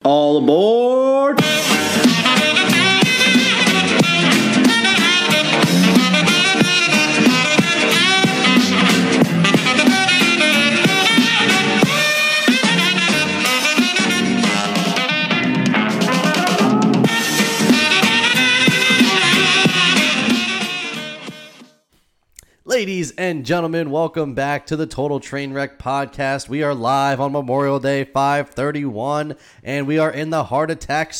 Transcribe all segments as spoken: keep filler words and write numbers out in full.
All aboard! Ladies and gentlemen, welcome back to the Total Trainwreck Podcast. We are live on Memorial Day five thirty-one, and we are in the Heart Attack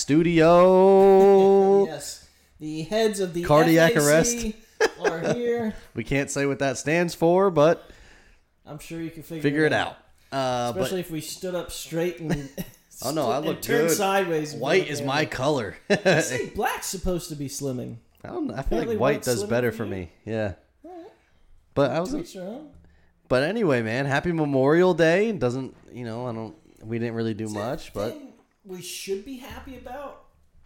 Studio. Yes, the heads of the Cardiac F A C arrest are here. We can't say what that stands for, but I'm sure you can figure, figure it it out. out. Uh, Especially but, if we stood up straight and oh no, I and look turned good. sideways. in White front of is the my camera. color. I say black's supposed to be slimming. I don't know. I feel Apparently like white white's does slimming better for for you? me. Yeah. But I was. To each their own. But anyway, man, happy Memorial Day. Doesn't you know? I don't. We didn't really do Is that much, but thing we should be happy about.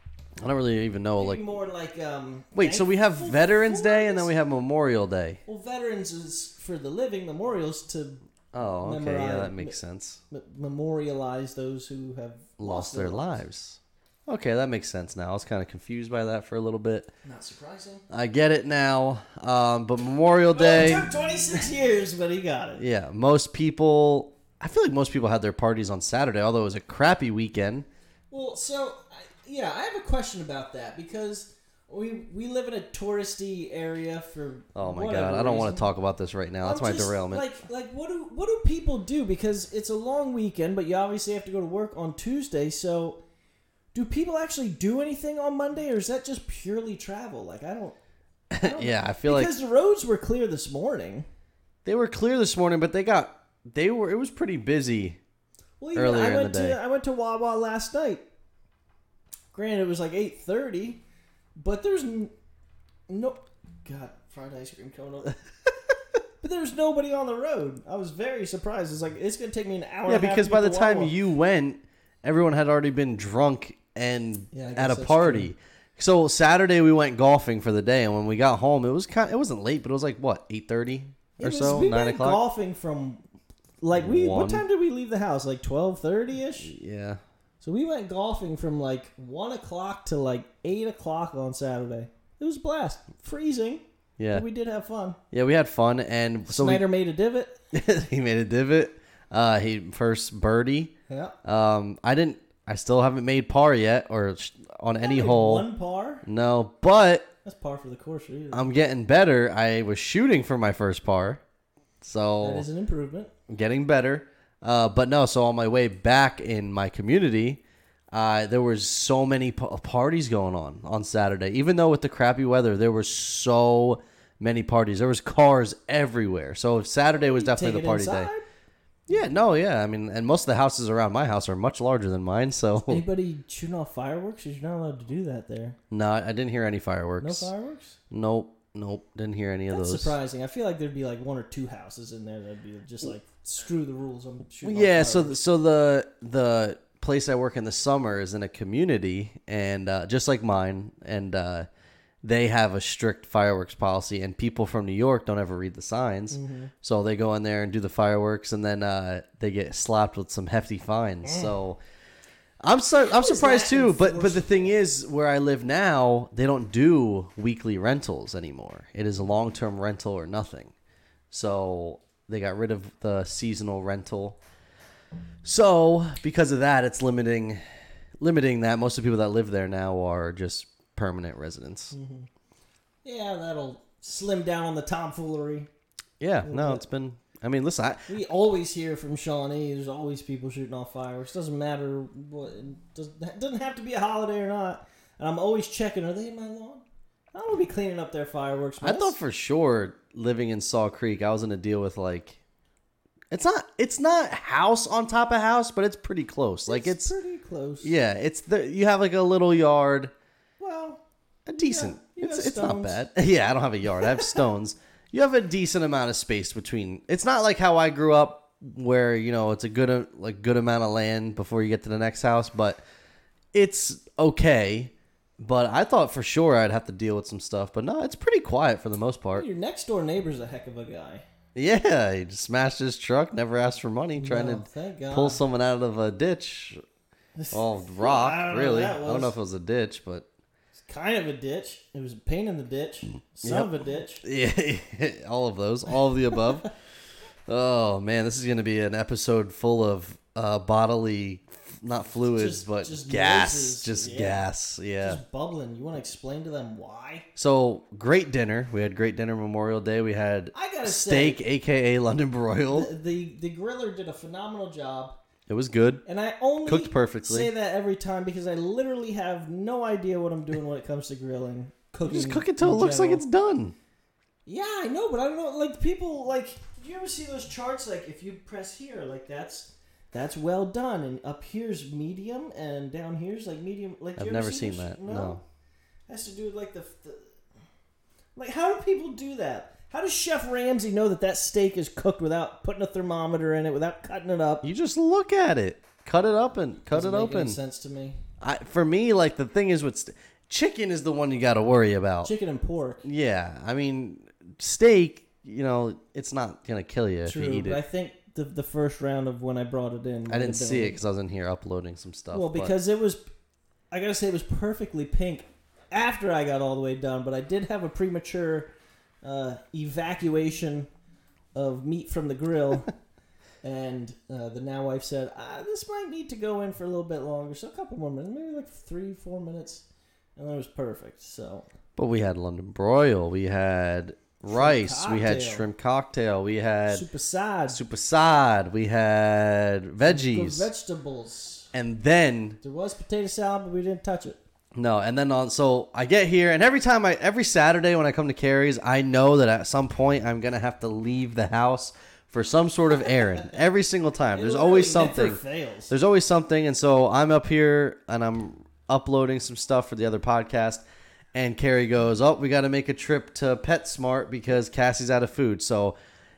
I don't really even know. Maybe Like, more like um. wait, so we have thankful Veterans for, Day I and then guess? we have Memorial Day. Well, veterans is for the living. Memorials to Oh, okay, Memorize- yeah, that makes sense. m- memorialize those who have Lost their lives. Okay, that makes sense now. I was kind of confused by that for a little bit. Not surprising. I get it now. Um, but Memorial Well, it Day, took twenty-six years, but he got it. yeah, most people. I feel like most people had their parties on Saturday, although it was a crappy weekend. Well, so I- yeah, I have a question about that because we we live in a touristy area for. Oh my whatever god, I don't want reason. to talk about this right now. That's I'm my just, derailment. Like, like what do what do people do? Because it's a long weekend, but you obviously have to go to work on Tuesday. So, do people actually do anything on Monday, or is that just purely travel? Like, I don't. I don't yeah, know. I feel like because the roads were clear this morning. they were clear this morning, but they got they were. It was pretty busy. Well, even Earlier I in went the day. to I went to Wawa last night. Granted, it was like eight thirty, but there's n- no God fried ice cream coming up. But there's nobody on the road. I was very surprised. It's like it's gonna take me an hour. Yeah, and a half because to by get the to time Wawa. you went, everyone had already been drunk and Yeah, I guess at a that's party. true. So Saturday we went golfing for the day, and when we got home, it was kind. It wasn't late, but it was like what eight thirty It or was- so, we nine went o'clock. golfing from like we. One. What time did we leave the house? Like twelve thirty ish. Yeah, So we went golfing from like one o'clock to like eight o'clock on Saturday. It was a blast. Freezing. yeah, But we did have fun. yeah. We had fun, and so Snyder made a divot. we, he made a divot. Uh, he first birdie. Yeah. Um, I didn't. I still haven't made par yet, or sh- on any Made hole. One par. No, but That's par for the course for you. I'm getting better. I was shooting for my first par, so that is an improvement. getting better. Uh, but no, so on my way back in my community, uh, there was so many p- parties going on on Saturday. Even though with the crappy weather, there were so many parties. There was cars everywhere. So Saturday was You definitely take the it party inside? day. Yeah, no, yeah. I mean, and most of the houses around my house are much larger than mine. So Anybody shooting off fireworks? You're not allowed to do that there. no, I didn't hear any No fireworks. fireworks? Nope, nope. Didn't hear any of That's those. surprising. I feel like there'd be like one or two houses in there that'd be just like screw the rules. I'm shooting. Yeah, off so fireworks. so the the place I work in the summer is in a community, and uh, just like mine, and uh, they have a strict fireworks policy, and people from New York don't ever read the signs, Mm-hmm. so they go in there and do the fireworks, and then uh, they get slapped with some hefty fines. So I'm so, I'm is surprised that too, but but the enforceable? thing is, where I live now, they don't do weekly rentals anymore. It is a long term rental or nothing. So they got rid of the seasonal rental. So because of that, it's limiting limiting that. Most of the people that live there now are just permanent residents. Mm-hmm. Yeah, that'll slim down on the tomfoolery. Yeah, no, it's been. I mean, listen, I, We always hear from Shawnee. There's always people shooting off fireworks. Doesn't matter what. It doesn't, it doesn't have to be a holiday or not. And I'm always checking. Are they in my lawn? I don't want to be cleaning up their fireworks. I mess. thought for sure living in Saw Creek, I was gonna deal with like. It's not. It's not house on top of house, but it's pretty close. Like it's. pretty close. Yeah, it's the. You have like a little yard. Well, A decent. you it's got it's not stones. bad. Yeah, I don't have a yard. I have stones. You have a decent amount of space between. It's not like how I grew up, where you know it's a good uh, like good amount of land before you get to the next house, but it's okay. But I thought for sure I'd have to deal with some stuff. But no, it's pretty quiet for the most part. your next door neighbor's a heck of a guy. Yeah, he just smashed his truck, never asked for money, trying No, to thank God. pull someone out of a ditch. Oh, rock, I don't know really? what that I don't know was. if it was a ditch, but It's kind of a ditch. It was a pain in the ditch. Son Yep. of a ditch. yeah, all of those, all of the above. Oh man, this is gonna be an episode full of uh, bodily, not fluids, Just- but just gas, noises, just yeah. gas. Yeah. Just bubbling. You want to explain to them why? So great dinner. We had great dinner Memorial Day. We had I gotta steak, say, aka London broil. the, the the griller did a phenomenal job, It was good. and I only Cooked perfectly. say that every time because I literally have no idea what I'm doing when it comes to grilling, cooking. Just cook it till it in looks like general. it's done. Yeah, I know, but I don't know. Like people, like, do you ever see those charts? Like, if you press here, like that's that's well done, and up here's medium, and down here's like medium. Like, do I've you ever never see seen those? that. No. Has to do with like the, the, like how do people do that? How does Chef Ramsay know that that steak is cooked without putting a thermometer in it, without cutting it up? You just look at it, cut it up, and cut Doesn't it make any open. sense to me. I, for me, like the thing is with st- chicken is the one you got to worry about. Chicken and pork. Yeah, I mean steak. You know, it's not gonna kill you True, if you eat but I it. think the the first round of when I brought it in, I didn't see it because I was in here uploading some stuff. Well, but- because it was, I gotta say, it was perfectly pink after I got all the way done. But I did have a premature uh, evacuation of meat from the grill, and uh, the now wife said, ah, "This might need to go in for a little bit longer, so a couple more minutes, maybe like three, four minutes." And then it was perfect. So but we had London broil. We had rice. We had cocktail. shrimp cocktail. We had super sad, super side. We had good veggies. vegetables. And then There was potato salad, but we didn't touch it. no, and then on. So I get here, and every time I, every Saturday when I come to Carrie's, I know that at some point I'm gonna have to leave the house for some sort of errand. Every single time, It there's always literally never something. fails. There's always something, and so I'm up here and I'm uploading some stuff for the other podcast. And Carrie goes, "Oh, we got to make a trip to PetSmart because Cassie's out of food." So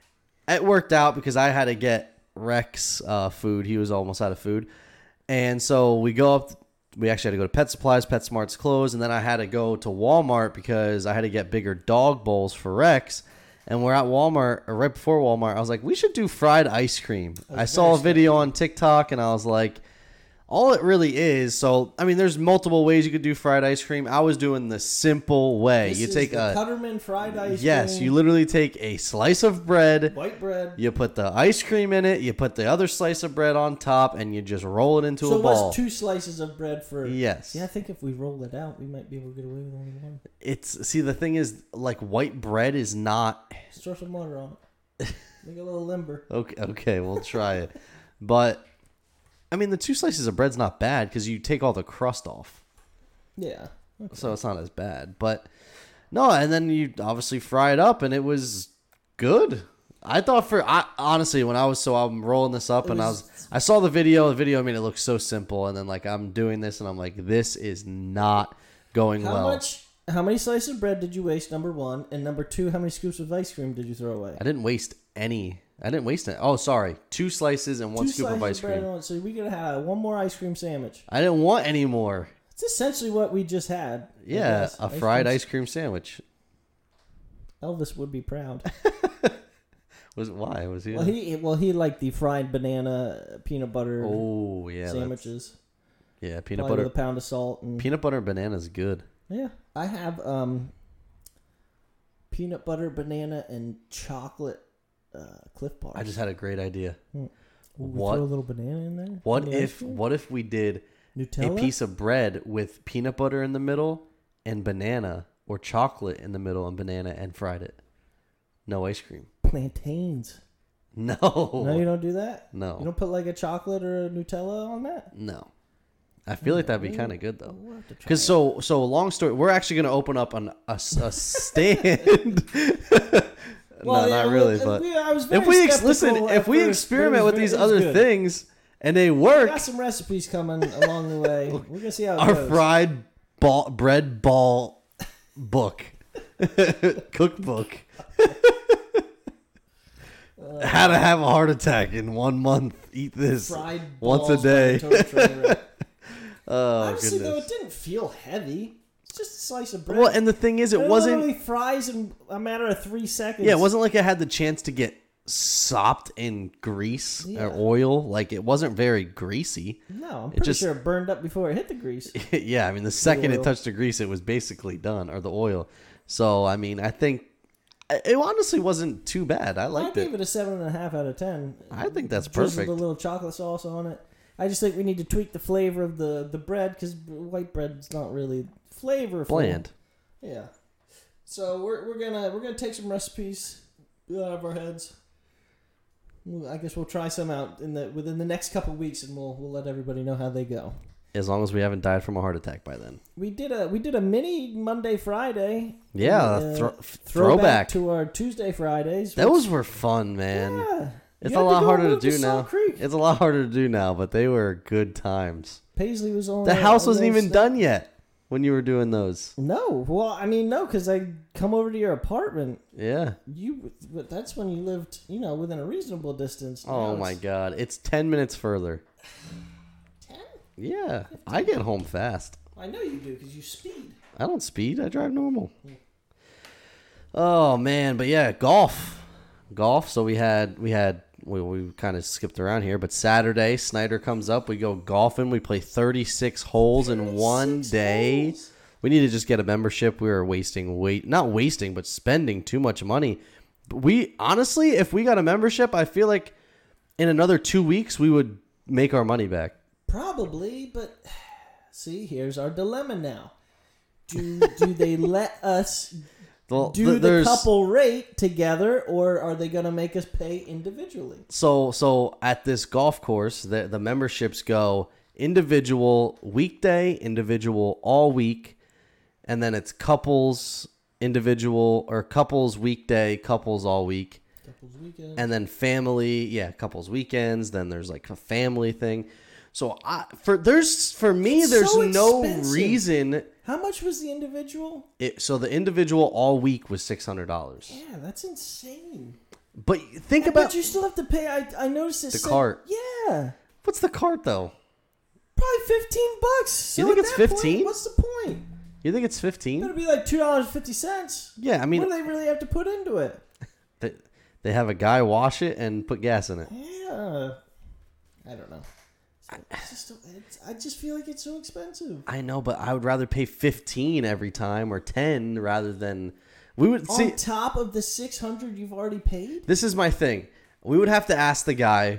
it worked out because I had to get Rex uh, food. He was almost out of food. And so we go up. We actually had to go to Pet Supplies. PetSmart's closed. And then I had to go to Walmart because I had to get bigger dog bowls for Rex. And we're at Walmart, or right before Walmart, I was like, we should do fried ice cream. was I saw a very video on TikTok, and I was like, all it really is, so, I mean, there's multiple ways you could do fried ice cream. I was doing the simple way. This you is take the a... Cutterman fried ice Yes, cream. you literally take a slice of bread, White bread. you put the ice cream in it, you put the other slice of bread on top, and you just roll it into So a it ball. was two slices of bread for. Yes. Yeah, I think if we roll it out, we might be able to get away with only one. It's see the thing is like white bread is not Just throw some water on it. Make it a little limber. okay. Okay, we'll try it, but I mean the two slices of bread's not bad because you take all the crust off, Yeah. Okay. so it's not as bad. But no, and then you obviously fry it up, and it was good. I thought for I, honestly when I was so I'm rolling this up It and I was- was I saw the video. The video, I mean, it looks so simple, and then like I'm doing this, and I'm like, this is not going How well. much? How many slices of bread did you waste? Number one, and number two, how many scoops of ice cream did you throw away? I didn't waste any. I didn't waste it. Oh, sorry, two slices and one Two scoop of slices ice bread cream. and one- So we could have one more ice cream sandwich. I didn't want any more. It's essentially what we just had. I Yeah, guess. a fried cream- ice cream sandwich. Elvis would be proud. Was why was he? Well, he well he liked the fried banana peanut butter oh yeah, that's- sandwiches. Yeah, peanut Probably butter. with a pound of salt and Peanut butter and banana is good. yeah. I have um peanut butter, banana, and chocolate uh, Cliff bars. I just had a great idea. Ooh, we what- Throw a little banana in there. What in the ice if cream? what if we did Nutella? a piece of bread with peanut butter in the middle and banana, or chocolate in the middle and banana, and fried it? No ice cream. plantains. No. No, you don't do that. No. You don't put like a chocolate or a Nutella on that. No. I feel like that'd be kind of good though. We'll have to try Because it. so so long story, we're actually gonna open up an a, s- a stand. Well, no, yeah, not really, we- but we- I was very if we ex- skeptical listen, at if we first, but it experiment was with very- these it was other good. things and they We work, got some recipes coming along the way. We're gonna see how it our goes. fried ball bread ball book cookbook. How to have a heart attack in one month? Eat this Fried once a balls by day. Tony Trainer. Oh Honestly, though, goodness. it didn't feel heavy. It's just a slice of bread. Well, and the thing is, it It wasn't. literally fries in a matter of three seconds. Yeah, it wasn't like I had the chance to get sopped in grease Yeah. or oil. Like it wasn't very greasy. No, I'm It pretty just- sure it burned up before it hit the grease. Yeah, I mean the second it oil. touched the grease, it was basically done, or the oil. So I mean, I think it honestly wasn't too bad. I I liked gave it. it a seven and a half out of ten. I think that's Drizzled perfect. a little chocolate sauce on it. I just think we need to tweak the flavor of the, the bread because white bread's not really flavorful. Bland. Yeah. So we're we're gonna we're gonna take some recipes out of our heads. Well, I guess we'll try some out in the within the next couple of weeks, and we'll we'll let everybody know how they go. As long as we haven't died from a heart attack by then. We did a we did a mini Monday Friday. Yeah, uh, thro- throwback throwback. to our Tuesday Fridays. Those were fun, man. Yeah. It's You a had to lot go harder to move do Salt now. Creek. It's a lot harder to do now, but they were good times. Paisley was on. The a- house a wasn't little even snap- done yet when you were doing those. No, well, I mean, no, because I come over to your apartment. Yeah. You, but that's when you lived, you know, within a reasonable distance. Now Oh my it's god, it's ten minutes further. ten? Yeah, I get home fast. I know you do because you speed. I don't speed. I drive normal. Oh man, but yeah, golf, golf. So we had we had we we kind of skipped around here, but Saturday Snyder comes up. We go golfing. We play thirty-six holes in one thirty-six day. holes. We need to just get a membership. We were wasting wait not wasting, but spending too much money. We honestly, if we got a membership, I feel like in another two weeks we would make our money back. Probably, but see, here's our dilemma now. Do do they let us Well, do th- the there's- couple rate together, or are they going to make us pay individually? So so at this golf course, the the memberships go individual weekday, individual all week, and then it's couples individual or couples weekday, couples all week, Couples weekend. and then family, yeah, couples weekends. Then there's like a family thing. So I for there's for me It's there's so no expensive. reason. How much was the individual? It, so the individual all week was six hundred dollars. Yeah, that's insane. But think Yeah, about but you still have to pay. I I noticed it The said- cart. Yeah, what's the cart though. probably fifteen bucks. So You think at it's that point, fifteen? what's the point? You think it's fifteen? It'll be like two dollars and fifty cents. Yeah, I mean What do they really have to put into it? they, they have a guy wash it and put gas in it. Yeah, I don't know. It's just, it's, I just feel like it's so expensive. I know, but I would rather pay fifteen every time or ten rather than we would see. On top of the six hundred you've already paid. This is my thing. We would have to ask the guy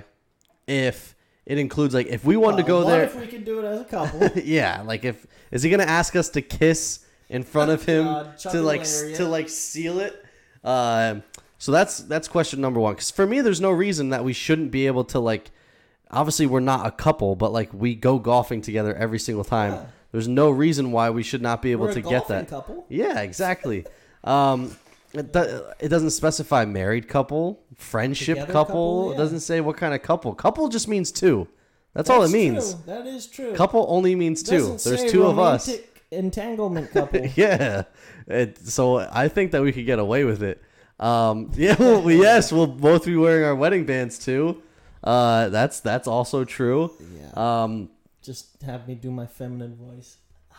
if it includes like if we wanted to go Uh, what there. if we could do it as a couple? Yeah, like if is he gonna ask us to kiss in front of him God, Chuck to and like Larry, to yeah. like seal it? Um, so that's that's question number one. Because for me, there's no reason that we shouldn't be able to like. Obviously, we're not a couple, but like we go golfing together every single time. Yeah. There's no reason why we should not be able We're a to get golfing that. couple. Yeah, exactly. um, it, do, it doesn't specify married couple, friendship Together couple. couple, It yeah. doesn't say what kind of couple. Couple just means two. That's, all it That's means. true. That is true. Couple only means two. Doesn't There's say two of us. romantic Entanglement couple. Yeah. It, so I think that we could get away with it. Um, yeah. Well, we- yes, we'll both be wearing our wedding bands too. Uh, that's that's also true. Yeah. Um, Just have me do my feminine voice.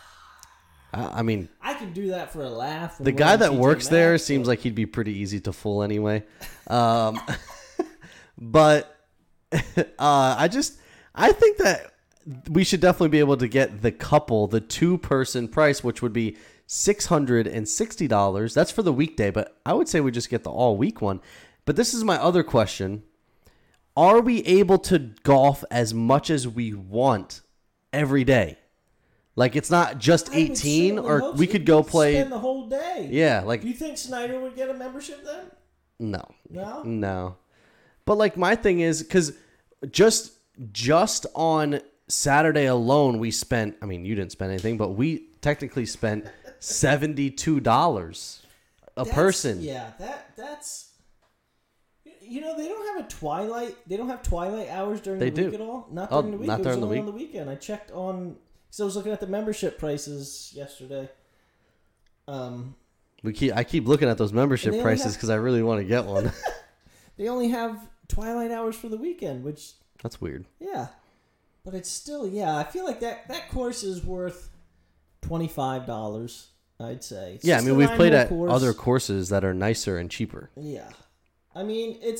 I, I mean, I can do that for a laugh. when the we're guy in that T J works there Maxx, seems but- like he'd be pretty easy to fool anyway. Um, but uh, I just I think that we should definitely be able to get the couple, the two person price, which would be six hundred and sixty dollars. That's for the weekday, but I would say we just get the all week one. But this is my other question: are we able to golf as much as we want every day? Like it's not just I would eighteen, certainly or hope we so. could go You'd play. Spend the whole day. Yeah, like Do you think Snyder would get a membership then? no. No. No. But like my thing is cuz just just on Saturday alone we spent, I mean you didn't spend anything, but we technically spent seventy-two dollars a That's- person. Yeah, that that's. You know they don't have a twilight. They don't have twilight hours during They the week do. at all. Not Oh, during the week. not it was during the only week? on the weekend. I checked on because I was looking at the membership prices yesterday. Um, We keep I keep looking at those membership And they only prices have- cuz I really want to get one. they only have twilight hours for the weekend, which That's weird. yeah, but it's still yeah. I feel like that that course is worth twenty five dollars. I'd say. It's Yeah, I just mean a we've nine played hole at course. other courses that are nicer and cheaper. Yeah, I mean it's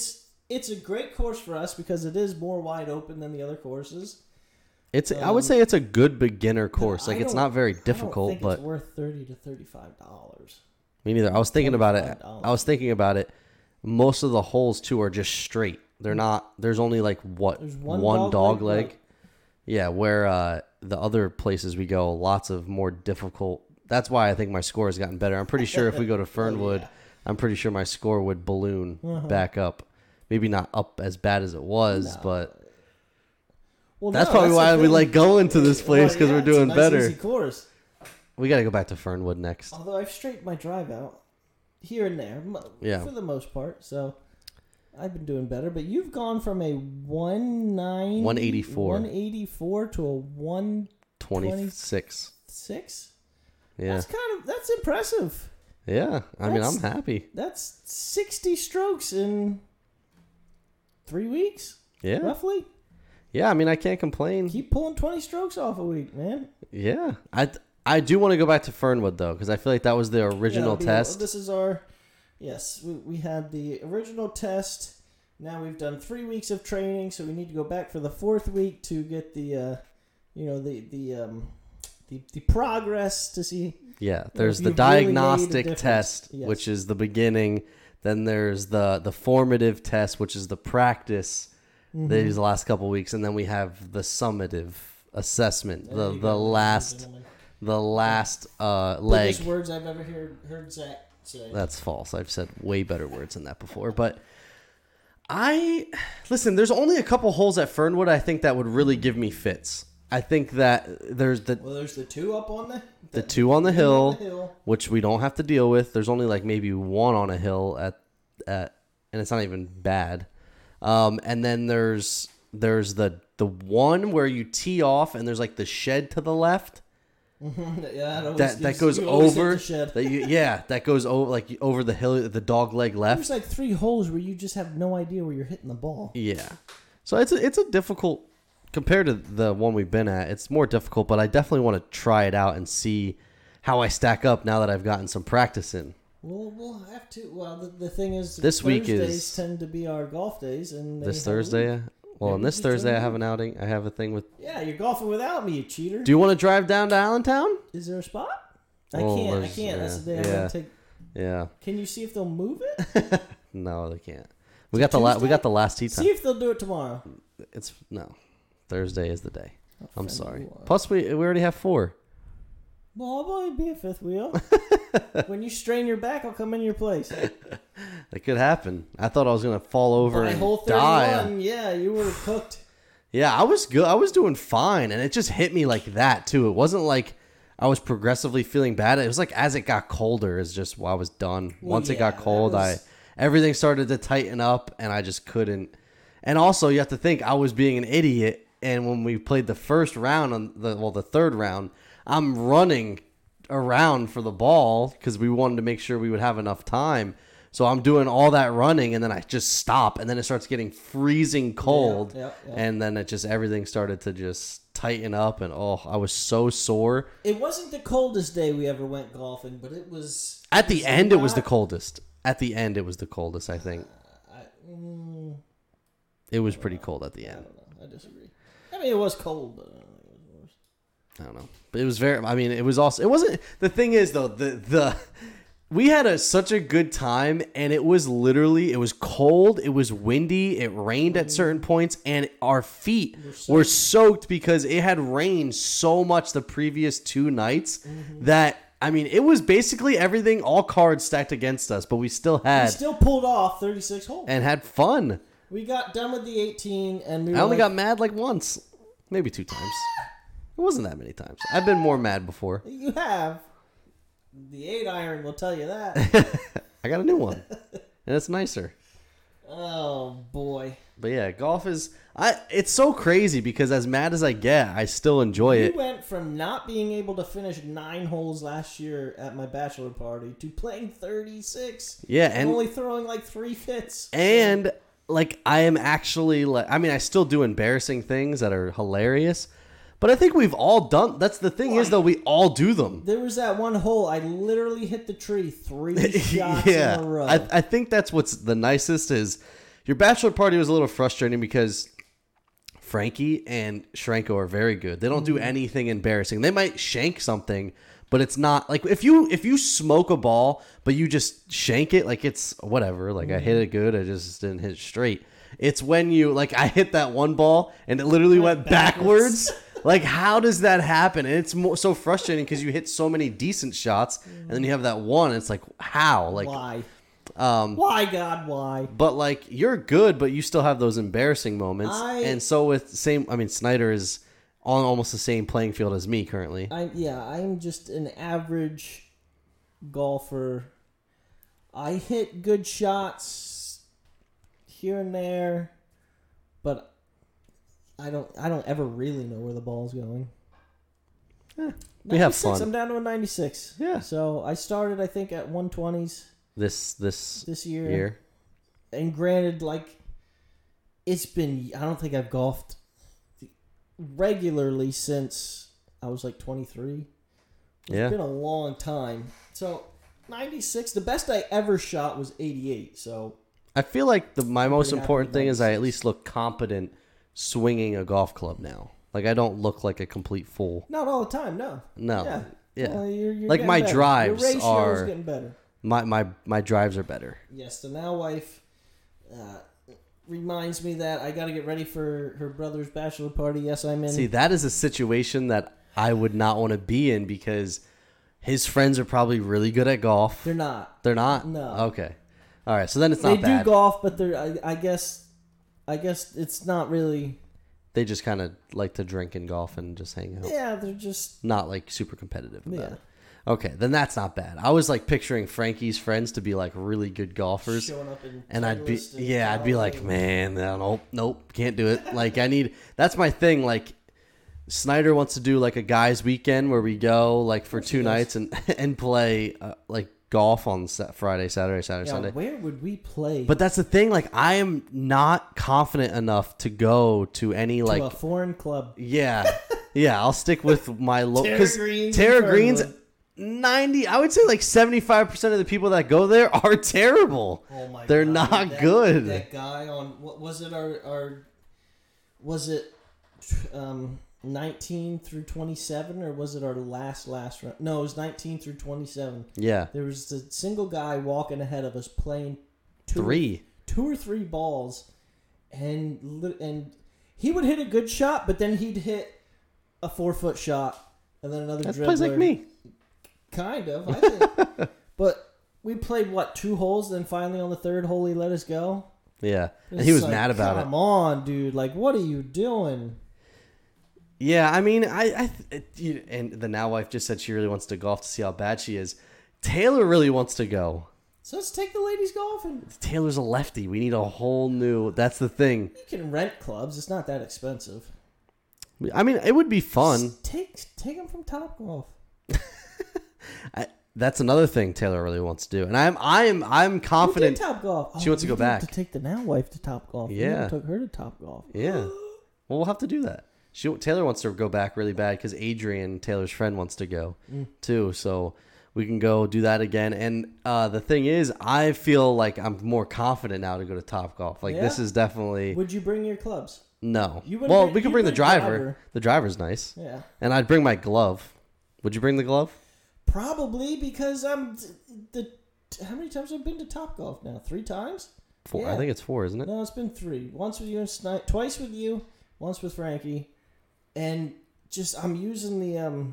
it's a great course for us because it is more wide open than the other courses. It's Um, I would say it's a good beginner course. I Like it's don't- not very I don't difficult, think but it's worth thirty to thirty-five dollars. me neither. I was thinking about it. twenty-five dollars. I was thinking about it. Most of the holes too are just straight. They're not. There's only like what There's one one, dog dog, leg, leg. right. Yeah, where uh, the other places we go, lots of more difficult. That's why I think my score has gotten better. I'm pretty sure if we go to Fernwood, yeah. I'm pretty sure my score would balloon Uh-huh. back up. Maybe not up as bad as it was, No. but Well, that's no, probably the why we thing. like going to this place because Well, yeah, we're doing it's a nice, better. Easy course. We got to go back to Fernwood next. Although I've straightened my drive out here and there, mo- Yeah. for the most part. So I've been doing better. But you've gone from a one nine one eighty-four one eighty-four to a one twenty-six. six. Yeah. That's kind of that's impressive. Yeah. I mean, I'm That's- happy. That's sixty strokes in three weeks, Yeah. roughly. Yeah. I mean, I can't complain. Keep pulling twenty strokes off a week, man. Yeah. I I do want to go back to Fernwood though, because I feel like that was the original Yeah, be- test. This is our yes. We, we had the original test. Now we've done three weeks of training, so we need to go back for the fourth week to get the, uh, you know, the the um, the, the progress to see. Yeah, there's if the you've really made a diagnostic difference. test, Yes. which is the beginning. Then there's the the formative test, which is the practice. Mm-hmm. These last couple weeks, and then we have the summative assessment, There the you the go, ladies and last gentlemen. the last uh, leg. Biggest words I've ever heard heard Zach say. That's false. I've said way better words than that before. But I listen. There's only a couple holes at Fernwood I think that would really give me fits. I think that there's the Well, there's the two up on the the two on the on hill, the hill. which we don't have to deal with. There's only like maybe one on a hill at at, and it's not even bad. Um, and then there's there's the the one where you tee off, and there's like the shed to the left. yeah, always That that gives- goes you always hit over the shed. that you yeah that goes over like over the hill, the dog leg left. There's like three holes where you just have no idea where you're hitting the ball. Yeah. So it's a, it's a difficult compared to the one we've been at. It's more difficult, but I definitely want to try it out and see how I stack up now that I've gotten some practice in. Well, we'll have to. Well, the, the thing is, This week Thursdays is- tend to be our golf days, and they This have a Thursday, week. well, Maybe on this just Thursday join I have me. an outing. I have a thing with. Yeah, you're golfing without me, you cheater. Do you want to drive down to Allentown? Is there a spot? I Oh, can't. I there's- can't. That's the yeah, day I'm yeah. gonna take. Yeah. Can you see if they'll move it? No, they can't. We got the la- we Tuesday? got the last tee time. See if they'll do it tomorrow. It's no. Thursday is the day. I'm Offended sorry. you are. Plus we we already have four. Well, I'll probably be a fifth wheel. When you strain your back, I'll come in your place. That could happen. I thought I was gonna fall over By and hole die. thirty-one, yeah, you were cooked. Yeah, I was good. I was doing fine, and it just hit me like that too. It wasn't like I was progressively feeling bad. It was like as it got colder, is just well, I was done. Well, Once it yeah, got that cold, was- I everything started to tighten up, and I just couldn't. And also, you have to think I was being an idiot. And when we played the first round on the well, the third round, I'm running around for the ball because we wanted to make sure we would have enough time. So I'm doing all that running, and then I just stop, and then it starts getting freezing cold, Yeah, yeah, yeah. and then it just everything started to just tighten up, and oh, I was so sore. It wasn't the coldest day we ever went golfing, but it was. At the was end, it was the not- coldest. At the end, it was the coldest. I think I, mm, it was pretty cold at the I end. don't know. I disagree. I mean, it was cold, but I don't think it was worse. I don't know, but it was very. I mean, it was also. It wasn't. The thing is, though, the the we had a such a good time, and it was literally. It was cold. It was windy. It rained at certain points, and our feet were soaked because it had rained so much the previous two nights that. I mean, it was basically everything, all cards stacked against us, but we still We had still pulled off thirty-six holes. and had fun. We got done with the eighteen, and we were I only like, got mad like once, maybe two times. It wasn't that many times. I've been more mad before. You have. The eight iron will tell you that. I got a new one, and it's nicer. Oh boy. But yeah, golf is I. It's so crazy because as mad as I get, I still enjoy You it. went from not being able to finish nine holes last year at my bachelor party to playing thirty-six. Yeah, and, and only throwing like three fits. and like I am actually like. I mean, I still do embarrassing things that are hilarious, but I think we've all done. That's the thing is though, we all do them. There was that one hole I literally hit the tree three shots yeah, in a row. I I think that's what's the nicest is Your bachelor party was a little frustrating because Frankie and Shrenko are very good. They don't do anything embarrassing. They might shank something, but it's not like if you if you smoke a ball, but you just shank it, like it's whatever. Like I hit it good, I just didn't hit it straight. It's when you like I hit that one ball and it literally went backwards. Like how does that happen? And it's more, so frustrating because you hit so many decent shots, and then you have that one. And it's like how? Like Why? Um, Why, God, why? But like you're good, but you still have those embarrassing moments. I- and so with same, I mean Snyder is on almost the same playing field as me currently. I yeah, I'm just an average golfer. I hit good shots here and there, but I don't I don't ever really know where the ball's going. Eh, we have fun. I'm down to a ninety-six. Yeah. So I started I think at one twenties This this this year. year. And granted, like it's been I don't think I've golfed regularly since I was like twenty-three. It's Yeah. been a long time. So ninety-six, the best I ever shot was eighty-eight. So I feel like the my most pretty happy important with thing is I at ninety-six. least look competent swinging a golf club now. Like I don't look like a complete fool. not all the time, no. No. Yeah. Yeah. Well, you're, you're Like, getting my better. drives Your ratio are- is getting better. My my my drives are better. Yes, the now wife uh, reminds me that I got to get ready for her brother's bachelor party. Yes, I'm in. See, that is a situation that I would not want to be in because his friends are probably really good at golf. They're not. They're not? No. Okay. All right. So then it's They not bad. do golf, but they're. I, I guess. I guess it's not really. They just kind of like to drink and golf and just hang out. Yeah, they're just. Not like super competitive about Yeah. it. Okay, then that's not bad. I was like picturing Frankie's friends to be like really good golfers. Showing up in And I'd be, Titleist and yeah, I'd be like, Callaway. man, no, nope, nope, can't do it. Like, I need, that's my thing. Like, Snyder wants to do like a guys' weekend where we go like for two he does. nights and and play uh, like golf on Sa- Friday, Saturday, Saturday, Yeah, Sunday. where would we play? But that's the thing. Like, I am not confident enough to go to any to like, a foreign club. yeah, yeah. I'll stick with my local Tara because Greens Tara and Greens. Fernwood. ninety I would say like seventy-five percent of the people that go there are terrible. Oh my They're God, not that, good. That guy on what was it? Our our was it um, nineteen through twenty-seven, or was it our last last round? No, it was nineteen through twenty-seven. Yeah. There was a single guy walking ahead of us playing two, Three. two or three balls, and li- and he would hit a good shot, but then he'd hit a four foot shot, and then another That dribbler. plays like me. Kind of, I think. But we played what two holes, then finally on the third hole he let us go. Yeah. And It's he was like, mad about Come it. on, dude! Like, what are you doing? Yeah, I mean, I, I it, you- and the now wife just said she really wants to golf to see how bad she is. Taylor really wants to go. So let's take the ladies golfing. Taylor's a lefty. We need a whole new. That's the thing. You can rent clubs; it's not that expensive. I mean, it would be fun. Just take take them from Top Golf. I, that's another thing Taylor really wants to do, and I'm I'm I'm Who did confident. Top Golf? She wants to we go need back. To take the now wife to Top Golf. We Yeah. never took her to Top Golf. Yeah. Well, we'll have to do that. She Taylor wants to go back really bad because Adrian, Taylor's friend, wants to go Mm. too. So we can go do that again. And uh, the thing is, I feel like I'm more confident now to go to Top Golf. Like this Yeah? is definitely Would you bring your clubs? no. You wouldn't Well, bring- we could you'd bring the bring driver. driver. The driver's nice, Yeah. and I'd bring my glove. Would you bring the glove? Probably because I'm the. How many times have I been to Top Golf now? Three times? Four. I Yeah. think it's four, isn't it? No, it's been three. Once with you and Sni- twice with you, once with Frankie, and just I'm using the um.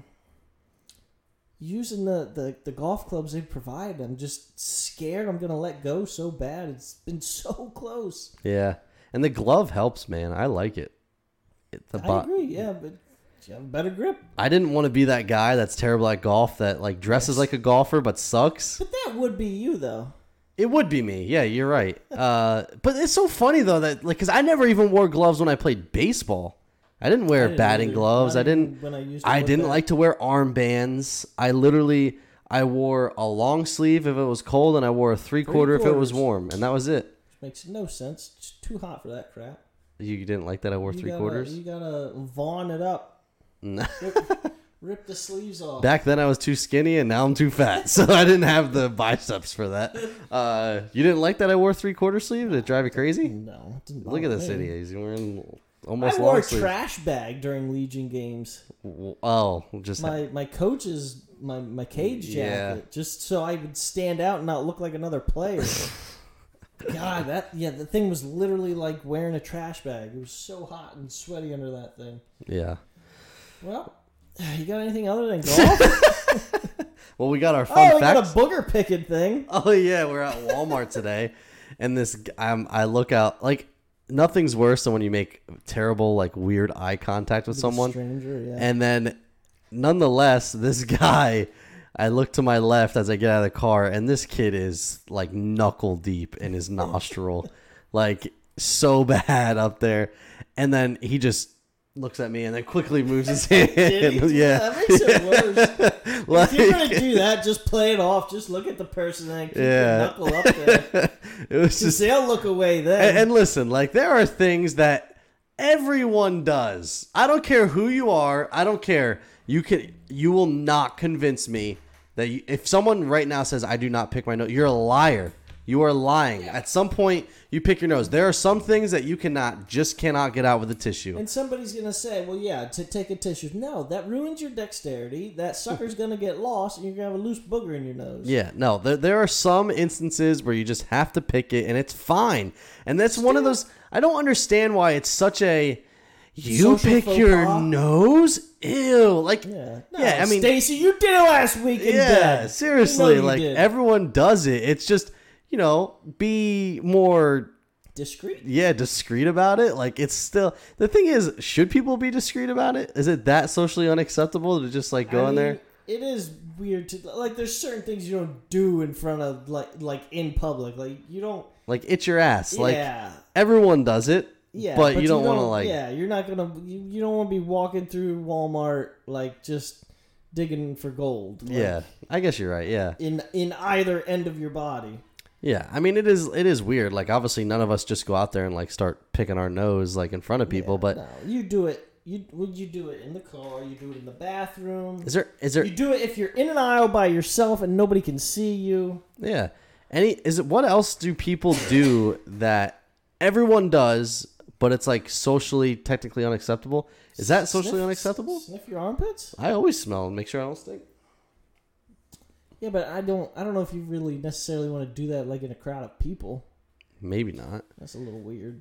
Using the, the, the golf clubs they provide, I'm just scared I'm gonna let go so bad. It's been so close. Yeah. And the glove helps, man. I like it. it the I bo- agree, yeah, but you have a better grip. I didn't want to be that guy that's terrible at golf that like dresses Yes. like a golfer but sucks. But that would be you, though. It would be me. Yeah, you're right. Uh, but it's so funny though that like because I never even wore gloves when I played baseball. I didn't wear I didn't batting either. gloves. Not I didn't. even when I used to I work didn't there. like to wear armbands. I literally I wore a long sleeve if it was cold, and I wore a three quarter if it was Three-quarters. warm, and that was it. Makes no sense. It's too hot for that crap. You didn't like that I wore You three gotta- quarters? You gotta Vaughn it up. No. Rip the sleeves off. Back then I was too skinny and now I'm too fat, so I didn't have the biceps for that. Uh, you didn't like that I wore three quarter sleeve? Did it drive you crazy? No. It didn't Look at bother this me. idiot. He's wearing almost I wore long a sleeve. trash bag during Legion games. Oh, just My my coach's my my cage Yeah. jacket, just so I would stand out and not look like another player. God, that yeah, the thing was literally like wearing a trash bag. It was so hot and sweaty under that thing. yeah. Well, you got anything other than golf? Well, we got our oh, fun we got a facts. booger picking thing. Oh yeah, we're at Walmart today, and this um, I look out like nothing's worse than when you make terrible like weird eye contact with With a someone, stranger, yeah. and then nonetheless, this guy, I look to my left as I get out of the car, and this kid is like knuckle deep in his nostril, like so bad up there, and then he just looks at me and then quickly moves his hand. Did he do Yeah, that? That makes it worse. like, If you're gonna do that, just play it off. Just look at the person and keep Yeah. your knuckle up there. it was Because just they'll look away then. And, and listen, like there are things that everyone does. I don't care who you are. I don't care. You can. You will not convince me that you, if someone right now says I do not pick my nose, you're a liar. You are lying. Yeah. At some point, you pick your nose. There are some things that you cannot, just cannot get out with a tissue. And somebody's gonna say, "Well, yeah, to take a tissue." No, that ruins your dexterity. That sucker's gonna get lost, and you're gonna have a loose booger in your nose. Yeah, no, there, there are some instances where you just have to pick it, and it's fine. And that's one of those. I don't understand why it's such a. You Social pick faux your pas? nose? Ew. Like, Yeah. No, yeah, I mean, Stacy, you did it last week in yeah, bed. seriously, You know you like did. everyone does it. It's just, you know, be more, discreet. yeah, discreet about it. Like, it's still, the thing is, should people be discreet about it? Is it that socially unacceptable to just like go I in mean, there? It is weird to like. There's certain things you don't do in front of like like in public. Like you don't. Like, itch your ass. Like, yeah. everyone does it. Yeah, but, you don't want to like, Yeah, you're not gonna. You, you don't want to be walking through Walmart like just digging for gold. like, yeah, I guess you're right. Yeah. In in either end of your body. Yeah, I mean it is it is weird. Like obviously none of us just go out there and like start picking our nose like in front of people, Yeah, but no, you do it. You would you do it in the car? You do it in the bathroom. is there is there You do it if you're in an aisle by yourself and nobody can see you. yeah. Any is it what else do people do that everyone does but it's like socially technically unacceptable? Is that socially Sniff- unacceptable? Sniff your armpits? I always smell and make sure I don't stink. Yeah, but I don't. I don't know if you really necessarily want to do that like in a crowd of people. Maybe not. That's a little weird.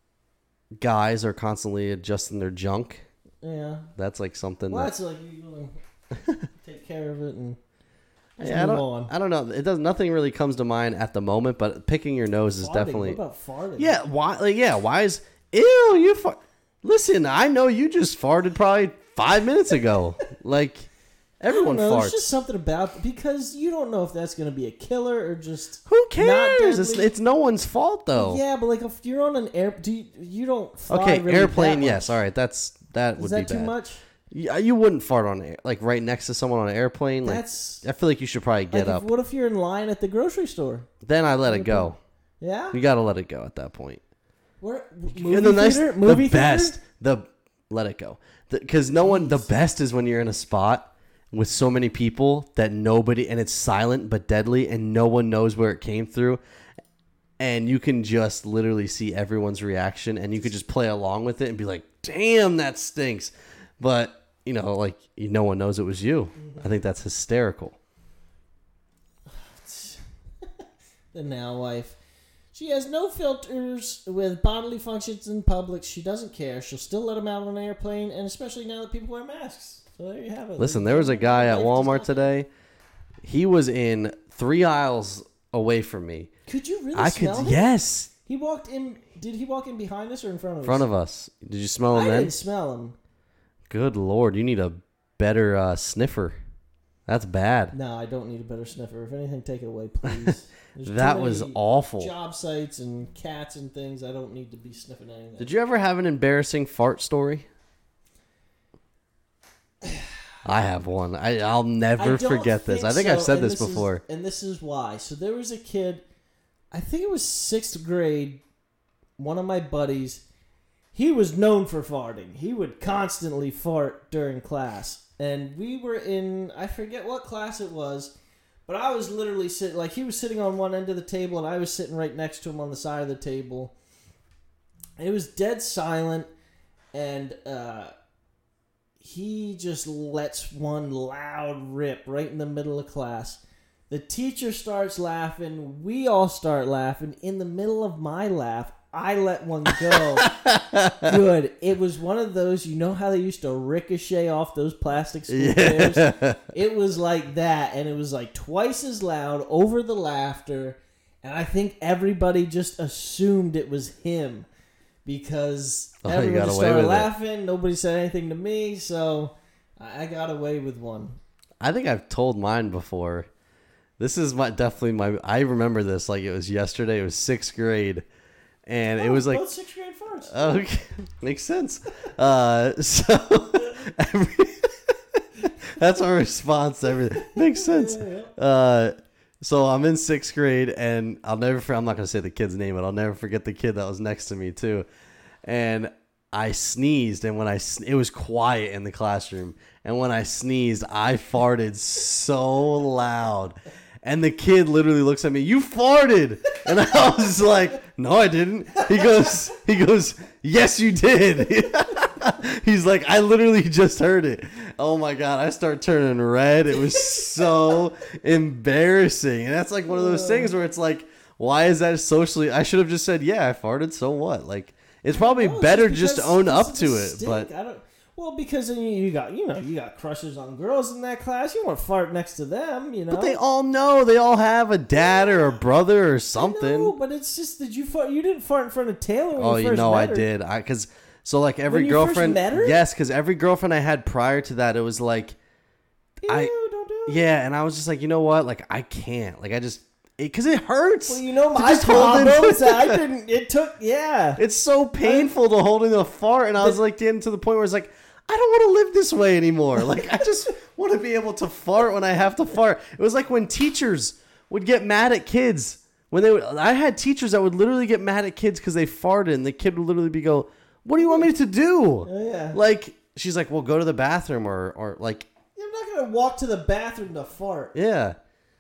Guys are constantly adjusting their junk. Yeah. That's like something Well, that that's like you gotta take care of it and just yeah, I move don't, on. I don't know. It does nothing really comes to mind at the moment, but picking your nose is Farting. definitely What about farting? yeah. Why? Like, yeah. Why is ew? You fart. Listen, I know you just farted probably five minutes ago. Like everyone I don't know, farts. There's just something about because you don't know if that's gonna be a killer or just Who not cares? It's, deadly. it's no one's fault though. Yeah, but like if you're on an air, do you, you don't fly Okay, really airplane. that Yes. much. All right. That's that would Is that be too bad. much? Yeah, you wouldn't fart on air, like right next to someone on an airplane. Like That's I feel like you should probably like get if- up. what if you're in line at the grocery store? Then I let it go. Yeah. You gotta let it go at that point. Where, movie And the nice, theater? the Movie best, theater? the let it go, because no one. The best is when you're in a spot with so many people that nobody, and it's silent but deadly, and no one knows where it came through, and you can just literally see everyone's reaction, and you could just play along with it and be like, "Damn, that stinks," but you know, like no one knows it was you. I think that's hysterical. The now wife. She has no filters with bodily functions in public. She doesn't care. She'll still let them out on an airplane, and especially now that people wear masks. So there you have it. Listen, there was a guy at Life does Walmart not- today. He was in three aisles away from me. Could you really I could, smell him? yes, He walked in. Did he walk in behind us or in front of in us? front of us. Did you smell I him then? didn't smell him. Good Lord, you need a better uh, sniffer. That's bad. No, I don't need a better sniffer. If anything, take it away, please. There's too That was many awful. Job sites and cats and things. I don't need to be sniffing anything. Did you ever have an embarrassing fart story? I have one. I, I'll I never don't forget this. I think so, I've said and this is- before. and this is why. So there was a kid, I think it was sixth grade, one of my buddies, he was known for farting. He would constantly fart during class. And we were in, I forget what class it was, but I was literally sitting, like he was sitting on one end of the table and I was sitting right next to him on the side of the table. It was dead silent, and uh, he just lets one loud rip right in the middle of class. The teacher starts laughing. We all start laughing. In the middle of my laugh, I let one go. Good. It was one of those, you know how they used to ricochet off those plastic school chairs? Yeah. It was like that, and it was like twice as loud over the laughter, and I think everybody just assumed it was him because Oh, you everyone got just away started with it. laughing. Nobody said anything to me, so I I got away with one. I think I've told mine before. This is my definitely my. I remember this like it was yesterday. It was sixth grade, and it Oh, was like both sixth grade farts. okay, makes sense. Uh, so every, that's our response to everything. Makes sense. Uh, so I'm in sixth grade, and I'll never. For- I'm not gonna say the kid's name, but I'll never forget the kid that was next to me too. And I sneezed, and when I sn- it was quiet in the classroom, and when I sneezed, I farted so loud, and the kid literally looks at me, "You farted," and I was like, "No, I didn't." He goes, "He goes, yes, you did." He's like, "I literally just heard it." Oh my god, I start turning red. It was so embarrassing, and that's like one of those things where it's like, why is that socially? I should have just said, "Yeah, I farted." So what? Like. It's probably Well, it's better just just to because- own because up of to the it, stink. but I don't. Well, because then you, you got you know you got crushes on girls in that class. You want to fart next to them, you know. but they all know they all have a dad or a brother or No, something. but it's just that you fart. You didn't fart in front of Taylor. When Oh, you, you first know met I her. did. I because so like every When you first girlfriend, met her? yes, because every girlfriend I had prior to that, it was like, Ew, I- don't do it. yeah, and I was just like, you know what, like I can't, like I just because it, it hurts. Well, you know to my just hold in- problem is that I didn't. It took yeah. It's so painful to hold in a fart, and I was like getting to the point where it's like, I don't want to live this way anymore. Like I just want to be able to fart when I have to fart. It was like when teachers would get mad at kids when they would. I had teachers that would literally get mad at kids because they farted, and the kid would literally be go, "What do you want me to do?" Oh, yeah. Like she's like, "Well, go to the bathroom," or or like, You're not gonna walk to the bathroom to fart. yeah.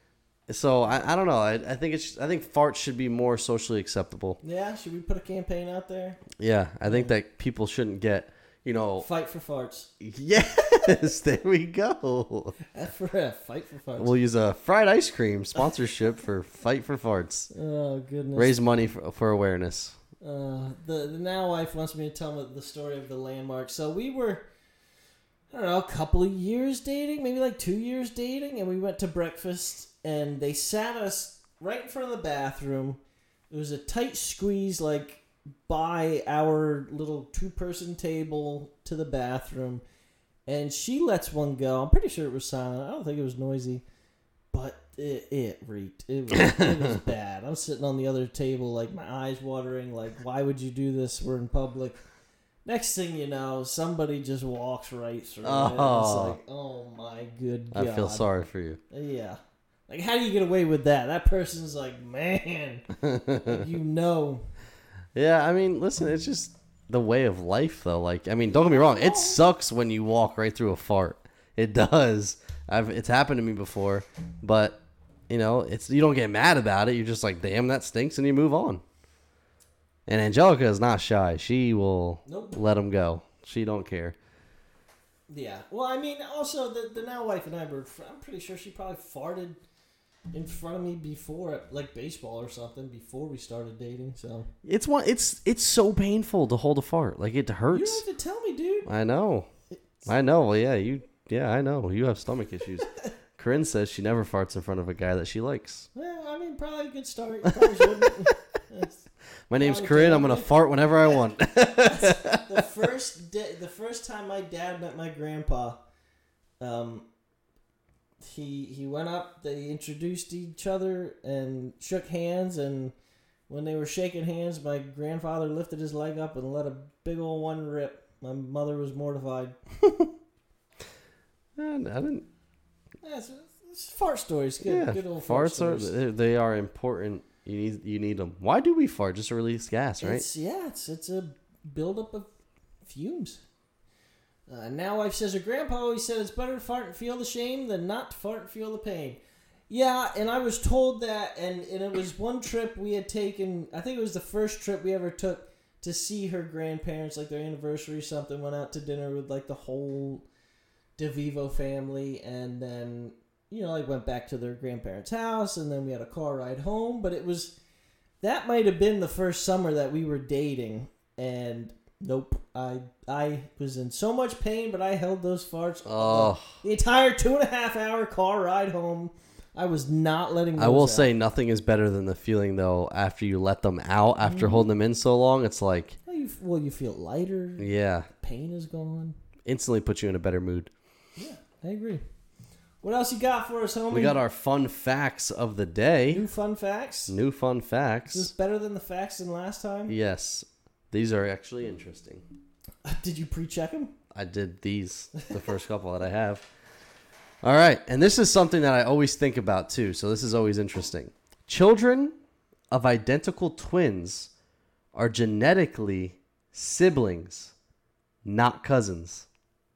So I, I don't know. I, I think it's I think farts should be more socially acceptable. Yeah, should we put a campaign out there? Yeah, I think that people shouldn't get, you know. Fight for farts. Yes, there we go. F for F. Fight for farts. We'll use a fried ice cream sponsorship for Fight for Farts. Oh goodness. Raise money for, for awareness. Uh, the the now wife wants me to tell the story of the landmark. So we were, I don't know, a couple of years dating, maybe like two years dating, and we went to breakfast, and they sat us right in front of the bathroom. It was a tight squeeze, like by our little two-person table to the bathroom, and she lets one go. I'm pretty sure it was silent. I don't think it was noisy, but it, it reeked. It was, it was bad. I'm sitting on the other table, like my eyes watering, like, why would you do this? We're in public. Next thing you know, somebody just walks right through it. Oh. It's like, oh my good God. I feel sorry for you. Yeah. Like, how do you get away with that? That person's like, man, you know. Yeah, I mean, listen, it's just the way of life, though. Like, I mean, don't get me wrong. It sucks when you walk right through a fart. It does. I've it's happened to me before, but you know, it's you don't get mad about it. You're just like, damn, that stinks, and you move on. And Angelica is not shy. She will Nope. let them go. She don't care. Yeah. Well, I mean, also, the, the now wife and I were, I'm pretty sure she probably farted in front of me before, at, like, baseball or something, before we started dating, so. It's one. It's it's so painful to hold a fart. Like it You hurts. don't have to tell me, dude. I know. I know. Well, yeah, you. Yeah, I know. You have stomach issues. Corinne says she never farts in front of a guy that she likes. Well, I mean, probably a good start. You probably shouldn't. It's- My name's Probably Corinne. I'm totally. gonna fart whenever I want. the first day, the first time my dad met my grandpa, um, he he went up. They introduced each other and shook hands. And when they were shaking hands, my grandfather lifted his leg up and let a big old one rip. My mother was mortified. And I didn't. Yeah, it's, it's fart stories. Good, Yeah, good old fart farts are stories. they- they are important. You need you need them. Why do we fart? Just to release gas, right? It's, yeah, it's it's a buildup of fumes. Uh, now wife says her grandpa always said it's better to fart and feel the shame than not to fart and feel the pain. Yeah, and I was told that, and, and it was one trip we had taken, I think it was the first trip we ever took to see her grandparents, like their anniversary or something, went out to dinner with like the whole DeVivo family, and then, you know, like went back to their grandparents' house, and then we had a car ride home, but it was, that might have been the first summer that we were dating, and nope, I I was in so much pain, but I held those farts Oh. the, the entire two and a half hour car ride home. I was not letting those I will out. say nothing is better than the feeling, though, after you let them out, after Mm-hmm. holding them in so long. It's like, Well, you, well, you feel lighter. yeah, Pain is gone. instantly puts you in a better mood. Yeah, I agree. What else you got for us, homie? We got our fun facts of the day. new fun facts. New fun Is this facts. better than the facts than last time? Yes, these are actually interesting. Did you pre-check them? I did these, the first couple that I have. All right, and this is something that I always think about too, so this is always interesting. Children of identical twins are genetically siblings, not cousins.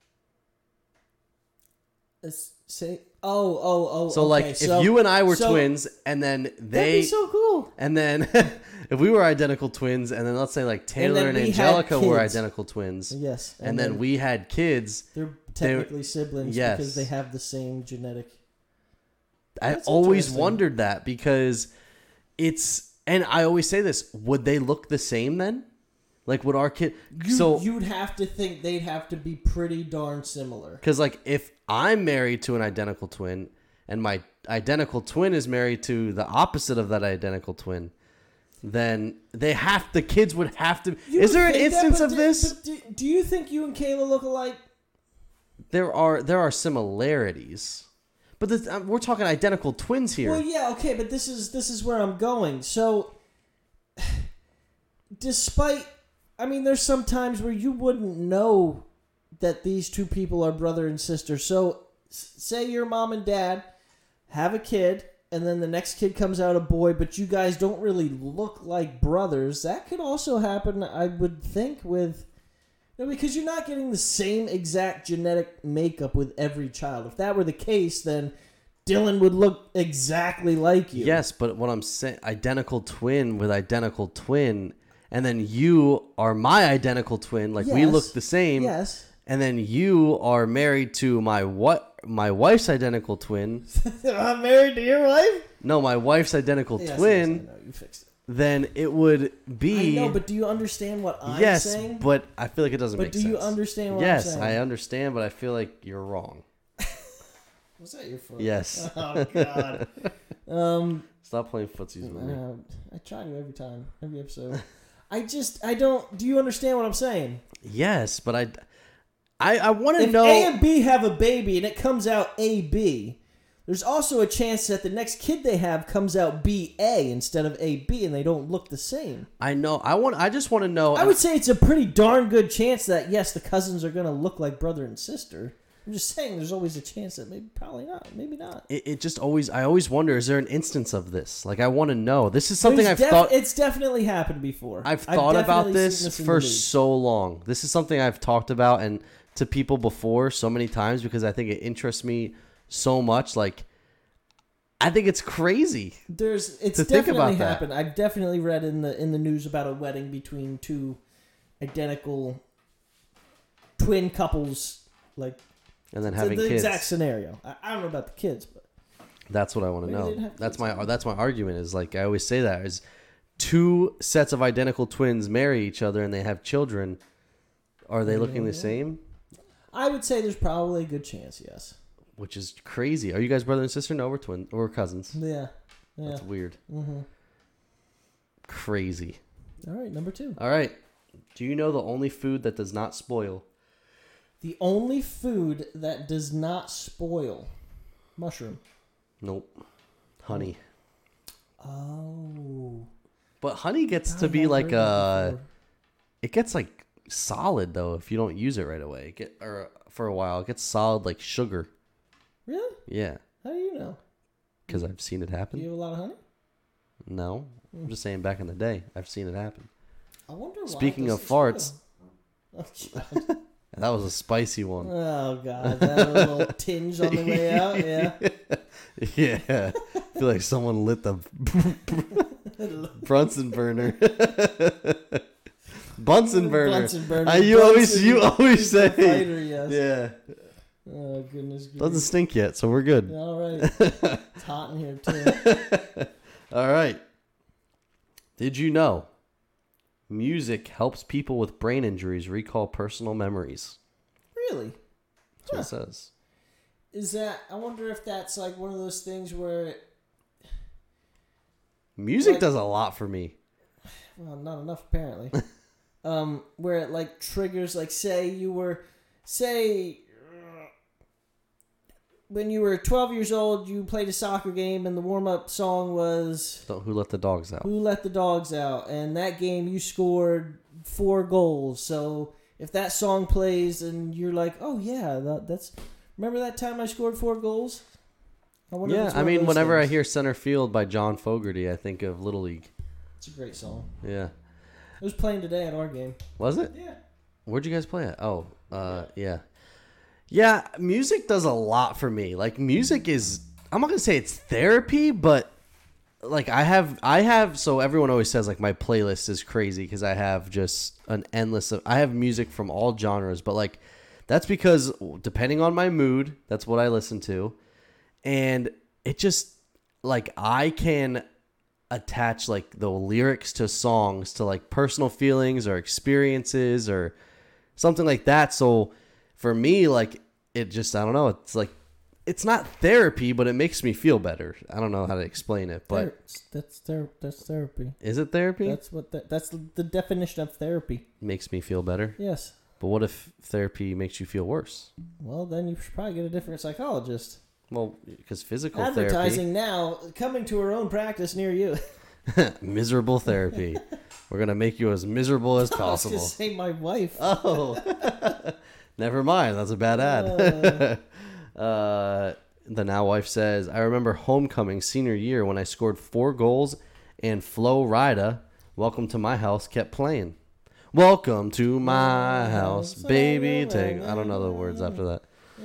Let's say, oh, oh, oh. So, okay. like, if so, you and I were so- twins, and then that'd they, be so cool. and then if we were identical twins, and then let's say like Taylor then and, we had Angelica were kids. identical twins, Yes, and, then, we had kids, they're technically siblings yes. because they have the same genetic. I That's always interesting. wondered that because it's, and I always say this: would they look the same then? Like, would our kid? You, so, you'd have to think they'd have to be pretty darn similar. because like, if I'm married to an identical twin, and my identical twin is married to the opposite of that identical twin, then they have the kids would have to. You Is would there an think that, instance but of do- this? but Do, do you think you and Kayla look alike? There are there are similarities, but this, uh, we're talking identical twins here. Well, yeah, okay, but this is this is where I'm going. So, despite, I mean, there's some times where you wouldn't know that these two people are brother and sister. So, s- say your mom and dad have a kid, and then the next kid comes out a boy, but you guys don't really look like brothers. That could also happen, I would think, with. No, because you're not getting the same exact genetic makeup with every child. If that were the case, then Dylan would look exactly like you. Yes, but what I'm saying, identical twin with identical twin, and then you are my identical twin, like we Yes. look the same. Yes. And then you are married to my what? My wife's identical twin. I'm married to your wife? No, my wife's identical Yes, twin. yes, I know. You fixed it. Then it would be. I know, but do you understand what I'm yes, saying? but I feel like it doesn't But make do sense. you understand what yes, I'm saying? I understand, but I feel like you're wrong. Was that your fault? Yes. Oh, God. um, Stop playing footsies with me. uh, I try to every time, every episode. I just, I don't, do you understand what I'm saying? Yes, but I, I, I want to If know. A and B have a baby and it comes out A B, there's also a chance that the next kid they have comes out B A instead of A B, and they don't look the same. I know. I want. I just want to know. I would say it's a pretty darn good chance that, yes, the cousins are going to look like brother and sister. I'm just saying there's always a chance that maybe, probably not, maybe not. It, it just always. I always wonder. Is there an instance of this? Like I want to know. This is something There's I've def- thought. It's definitely happened before. I've thought about definitely this, seen this in the for news. so long. This is something I've talked about and to people before so many times because I think it interests me so much. Like, I think it's crazy. There's it's to think definitely about that. happened. I've definitely read in the in the news about a wedding between two identical twin couples, like And then the, having the kids. exact scenario. I, I don't know about the kids, but That's what I want to Maybe they know. didn't have That's kids. my that's my argument. Is like I always say that is two sets of identical twins marry each other and they have children. Are they looking the Yeah. same? I would say there's probably a good chance. Yes. Which is crazy. Are you guys brother and sister? No, we're twin. We're cousins. Yeah. Yeah. That's weird. Mm-hmm. Crazy. All right, number two. All right. Do you know the only food that does not spoil? The only food that does not spoil. Mushroom. Nope. Honey. Oh. But honey gets God, to be I've like heard that a. before. It gets like solid though if you don't use it right away. It get or for a while it gets solid like sugar. Really? Yeah, How do you know? because I've seen it Do happen. you have a lot of honey? No, I'm just saying back in the day I've seen it happen. I wonder why. Speaking it of doesn't farts, show. Oh, God. that was a spicy one. Oh, God. That little tinge on the way out. Yeah. Yeah. I feel like someone lit the Brunson burner. Bunsen burner. Bunsen burner. Uh, you Bunsen always, you always is the say. fighter, yes. Yeah. Oh, goodness. Doesn't Goodness. stink yet, so we're good. All right. It's hot in here, too. All right. Did you know music helps people with brain injuries recall personal memories? Really? That's what it says. Is that, I wonder if that's like one of those things where, Music Like- does a lot for me. well, not enough apparently, um, where it like triggers, like say you were, say, uh, when you were twelve years old, you played a soccer game and the warm-up song was Don't, who let the dogs out? Who Let the Dogs Out? And that game you scored four goals. So if that song plays and you're like, oh yeah, that, that's, remember that time I scored four goals? I wonder if Yeah, it's I one of mean, those whenever I things. hear Center Field by John Fogerty, I think of Little League. It's a great song. Yeah. It was playing today at our game. Was it? Yeah. Where'd you guys play it? Oh, uh, yeah. Yeah, music does a lot for me. Like, music is, I'm not going to say it's therapy, but like I have, I have, so everyone always says like my playlist is crazy because I have just an endless of, I have music from all genres, but like that's because depending on my mood, that's what I listen to. And it just, like, I can attach like the lyrics to songs to like personal feelings or experiences or something like that. So for me, like, it just, I don't know, it's like, it's not therapy, but it makes me feel better. I don't know how to explain it, but Ther- that's ther- that's therapy. is it therapy? That's what the, that's the definition of therapy. Makes me feel better. Yes. But what if therapy makes you feel worse? Well, then you should probably get a different psychologist. Well, because physical Advertising now, coming to our own practice near you. therapy, miserable therapy. We're gonna make you as miserable as I was possible. gonna say my wife. Oh, never mind. That's a bad ad. Uh, uh, the now wife says, I remember homecoming senior year when I scored four goals and Flo Rida, Welcome to My House, kept playing. Welcome to my house, baby. Take. I don't know the words after that.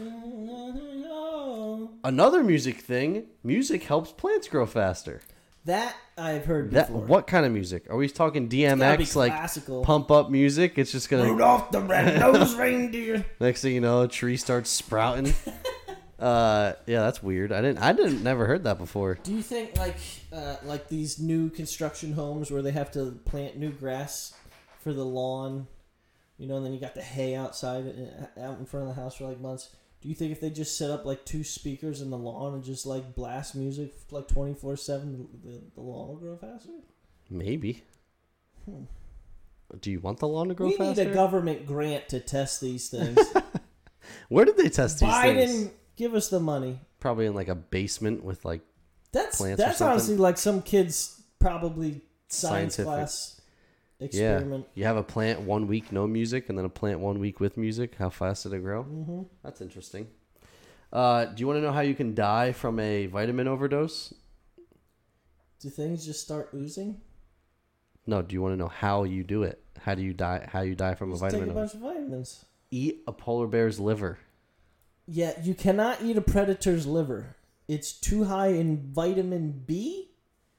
Another music thing, music helps plants grow faster. that I've heard That before. what kind of music? Are we talking It's gotta be D M X, like classical. pump up music? It's just gonna, Rudolph the red-nosed reindeer. next thing you know, a tree starts sprouting. uh, yeah, that's weird. I didn't, I didn't, never heard that before. Do you think like uh, like these new construction homes where they have to plant new grass for the lawn, you know, and then you got the hay outside uh, out in front of the house for like months? Do you think if they just set up like two speakers in the lawn and just like blast music like twenty-four seven, the, the lawn will grow faster? Maybe. Do you want the lawn to grow we faster? need a government grant to test these things. Where did they test these Biden, things? give us the money. Probably in like a basement with like That's Plants or that's something? honestly like some kid's probably science Scientific. class yeah. experiment. You have a plant one week no music, and then a plant one week with music. How fast did it grow? Mm-hmm. That's interesting. Uh, do you want to know how you can die from a vitamin overdose? Do things just start oozing? No. Do you want to know how you do it? How do you die? How you die from Just a take vitamin a overdose? bunch of vitamins. Eat a polar bear's liver. Yeah, you cannot eat a predator's liver. It's too high in vitamin B.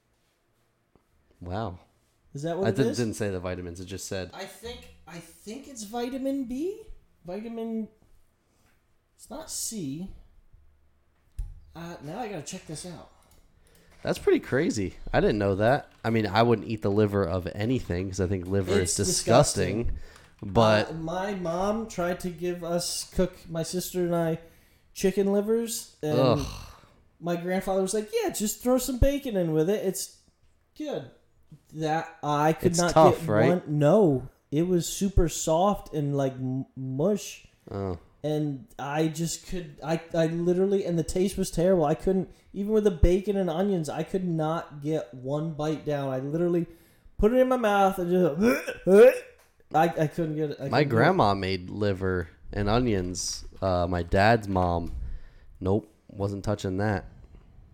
Wow. Is that what I it didn't, is? didn't say the vitamins. It just said I think I think it's vitamin B. Vitamin. It's not C. Uh, now I gotta check this out. that's pretty crazy. I didn't know that. I mean, I wouldn't eat the liver of anything because I think liver It's is disgusting. disgusting. But Uh, my mom tried to give us cook my sister and I chicken livers, and ugh, my grandfather was like, "Yeah, just throw some bacon in with it. It's good." That I could It's not tough, get right? one. No, it was super soft and like m- mush, oh, and I just could. I I literally, and the taste was terrible. I couldn't even with the bacon and onions. I could not get one bite down. I literally put it in my mouth and just. I, I couldn't get it. I my couldn't do it. grandma made liver and onions. Uh, my dad's mom, nope, wasn't touching that.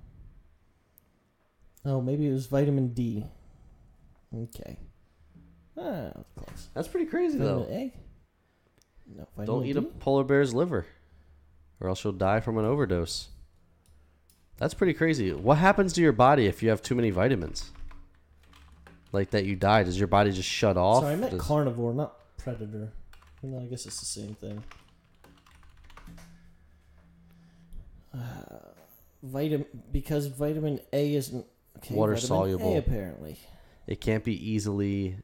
Oh, maybe it was vitamin D. Okay. Ah, close. That's pretty crazy Vitamin though. A. No, Don't vitamin eat D? a polar bear's liver, or else you'll die from an overdose. That's pretty crazy. What happens to your body if you have too many vitamins? Like that you die? Does your body just shut off? Sorry, I meant Does- carnivore, not predator. No, I guess it's the same thing. Uh, vitamin because vitamin A isn't okay, Water vitamin soluble. A apparently It can't be easily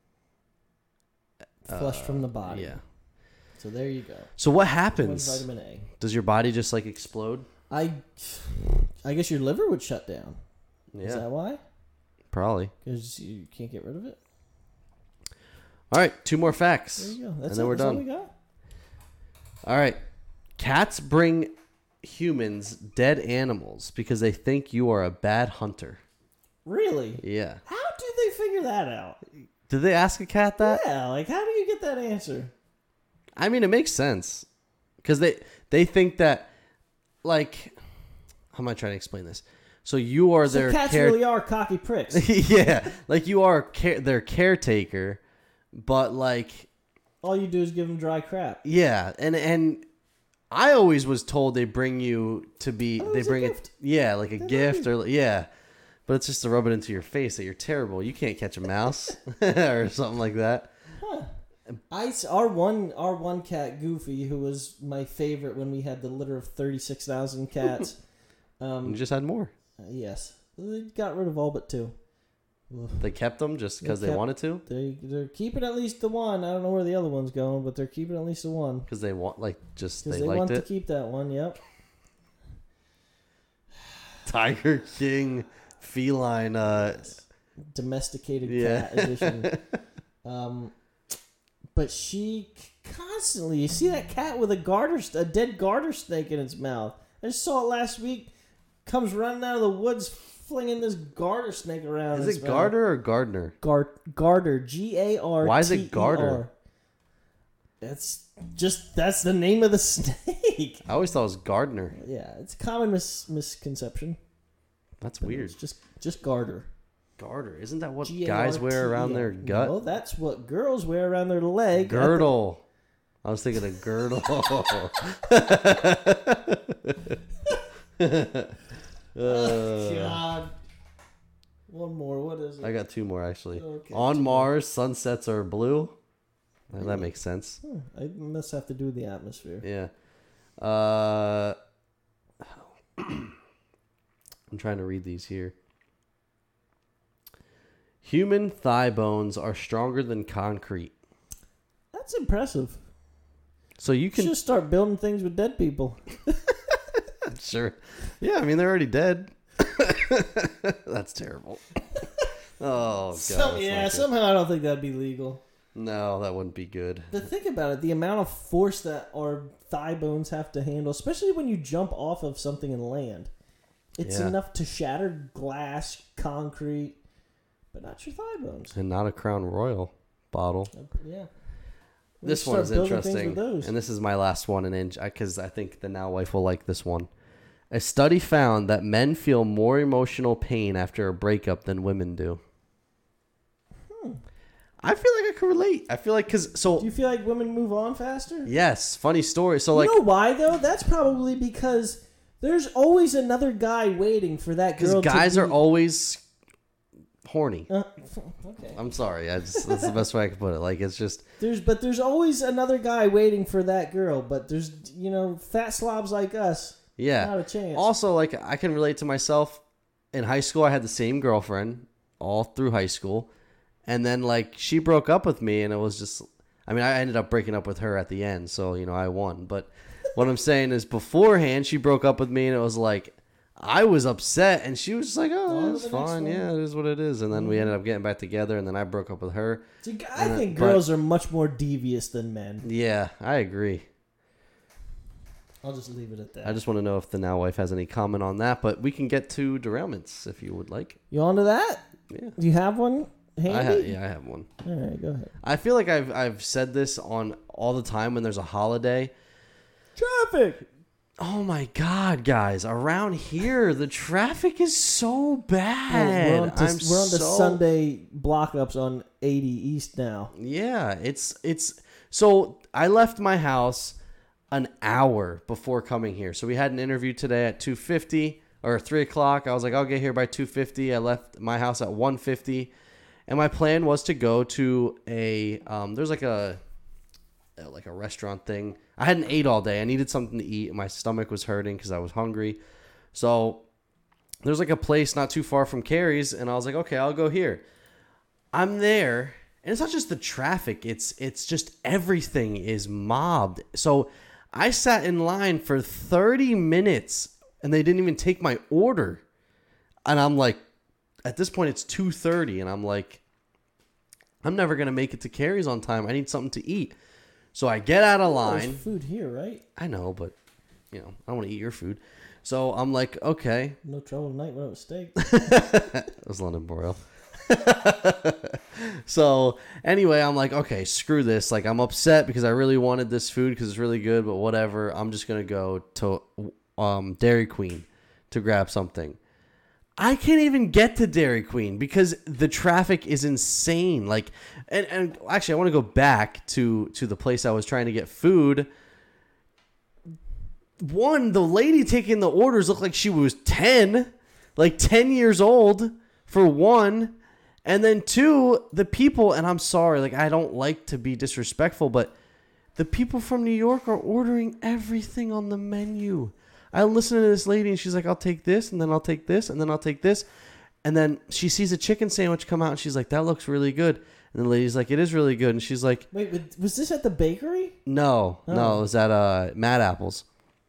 flushed uh, from the body. Yeah. So there you go. So what One happens? vitamin A. Does your body just like explode? I, I guess your liver would shut down. Yeah, Is that why? probably. Because you can't get rid of it. All right, two more There facts, you go. and That's then it. we're That's all done. we got. All right, cats bring humans dead animals because they think you are a bad hunter. Really? Yeah. How do they figure that out? Did they ask a cat that? Yeah, like how do you get that answer? I mean, it makes sense because they they think that, like, how am I trying to explain this? So you are So their cats care- really are cocky pricks. yeah, like you are care- their caretaker, but like, All you do is give them dry crap. yeah, and and I always was told they bring you to be Oh, they it's a bring it, gift. yeah, like a They're gift lovely. or yeah, but it's just to rub it into your face that you're terrible. You can't catch a mouse or something like that. Huh. I s- our one our one cat Goofy, who was my favorite when we had the litter of thirty six thousand cats. You um, just had more. uh, yes, they got rid of all but two. Ugh. They kept them just because they, kept- wanted to, They they're keeping at least the one. I don't know where the other one's going, but they're keeping at least the one because they want like just because they, they, liked want it. to keep that one. Yep. Tiger King feline. Uh, Domesticated Yeah. cat edition. Um, but she constantly, you see that cat with a garter, a dead garter snake in its mouth. I just saw it last week. Comes running out of the woods, flinging this garter snake around. is its it mouth. garter or Gardner? Gar- garter, G A R. Why is it garter? That's just that's the name of the snake. I always thought it was Gardner. Yeah, it's a common mis- misconception. That's but weird. It's just just garter. Garter, isn't that what G A R guys T E R. wear around their gut? No, that's what girls wear around their leg. Girdle. I was thinking of girdle. Oh, Uh, God. One more. What is it? I got two more actually. Okay, On two Mars, sunsets are blue. Well, that makes sense. Hmm, I must have to do with the atmosphere. Yeah. Uh, I'm trying to read these here. Human thigh bones are stronger than concrete. That's impressive. So you You can should start building things with dead people. sure. Yeah, I mean they're already dead. That's terrible. Oh god. Some, that's yeah, not good. somehow I don't think that'd be legal. No, that wouldn't be good. The thing about it, the amount of force that our thigh bones have to handle, especially when you jump off of something and land, it's Yeah. enough to shatter glass, concrete, but not your thigh bones. And not a Crown Royal bottle. Yeah. We This should one start is building things interesting, with those. and this is my last one, and because I think the now wife will like this one. A study found that men feel more emotional pain after a breakup than women do. Hmm. I feel like I can relate. I feel like because so Do you feel like women move on faster? yes, funny story. So like you know why though? That's probably because there's always another guy waiting for that because girl. guys to are be, always horny. Uh, okay. I'm sorry. I just that's the best way I can put it. Like it's just There's but there's always another guy waiting for that girl. But there's you know fat slobs like us. yeah. Not a chance. Also, like I can relate to myself. In high school, I had the same girlfriend all through high school, and then like she broke up with me, and it was just. I mean, I ended up breaking up with her at the end, so you know I won. But what I'm saying is, beforehand, she broke up with me, and it was like I was upset, and she was just like, On "Oh, to it's the next fine, one. yeah, it is what it is." And then we ended up getting back together, and then I broke up with her. See, I and, uh, think but- girls are much more devious than men. Yeah, I agree. I'll just leave it at that. I just want to know if the now wife has any comment on that, but we can get to derailments if you would like. You on to that? Yeah, Do you have one handy? I have. Yeah, I have one. All right, go ahead. I feel like I've I've said this on all the time when there's a holiday. Traffic. Oh my god, guys! Around here, the traffic is so bad. we're on to, I'm we're on to so Sunday block ups on eighty East now. Yeah, it's it's so I left my house an hour before coming here. So we had an interview today at two fifty or three o'clock. I was like, I'll get here by two fifty. I left my house at one fifty, and my plan was to go to a um, there's like a like a restaurant thing. I hadn't ate all day. I needed something to eat. My stomach was hurting because I was hungry. So there's like a place not too far from Carrie's, and I was like, okay, I'll go here. I'm there, and it's not just the traffic. It's it's just everything is mobbed. So I sat in line for thirty minutes, and they didn't even take my order. And I'm like, at this point, it's two thirty, and I'm like, I'm never going to make it to Carrie's on time. I need something to eat. So I get out of line. There's food here, right? I know, but, you know, I don't want to eat your food. So I'm like, okay. No trouble tonight when it was steak. It was London broil. So anyway, I'm like, okay, screw this. Like, I'm upset because I really wanted this food because it's really good, but whatever. I'm just going to go to um, Dairy Queen to grab something. I can't even get to Dairy Queen because the traffic is insane. Like, and, and actually, I want to go back to, to the place I was trying to get food. One, the lady taking the orders looked like she was ten, like ten years old for one. And then two, the people, and I'm sorry, like I don't like to be disrespectful, but the people from New York are ordering everything on the menu. I listen to this lady and she's like, I'll take this, and then I'll take this, and then I'll take this. And then she sees a chicken sandwich come out and she's like, that looks really good. And the lady's like, it is really good. And she's like, wait, was this at the bakery? No, oh. no, it was at uh, Mad Apples.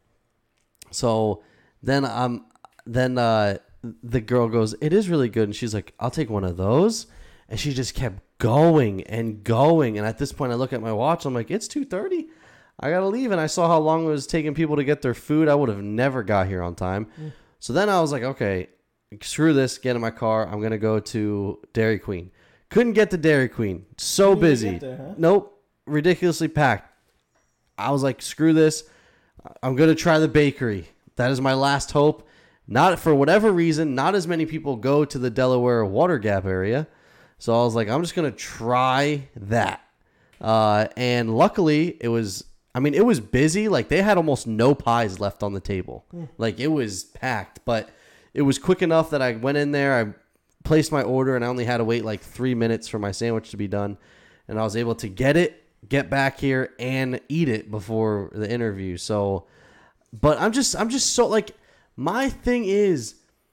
So then um then uh the girl goes, it is really good, and she's like, I'll take one of those. And she just kept going and going, and at this point I look at my watch, I'm like, it's two thirty, I gotta leave. And I saw how long it was taking people to get their food. I would have never got here on time. Mm. So then I was like, okay, screw this, get in my car, I'm gonna go to Dairy Queen. Couldn't get to Dairy Queen, so busy. There, huh? Nope, ridiculously packed. I was like, screw this, I'm going to try the bakery. That is my last hope. Not for whatever reason, not as many people go to the Delaware Water Gap area. So I was like, I'm just going to try that. Uh, and luckily, it was, I mean, it was busy. Like, they had almost no pies left on the table. Mm. Like, it was packed. But it was quick enough that I went in there, I placed my order, and I only had to wait like three minutes for my sandwich to be done. And I was able to get it, get back here, and eat it before the interview. So, but I'm just, I'm just so, like, my thing is,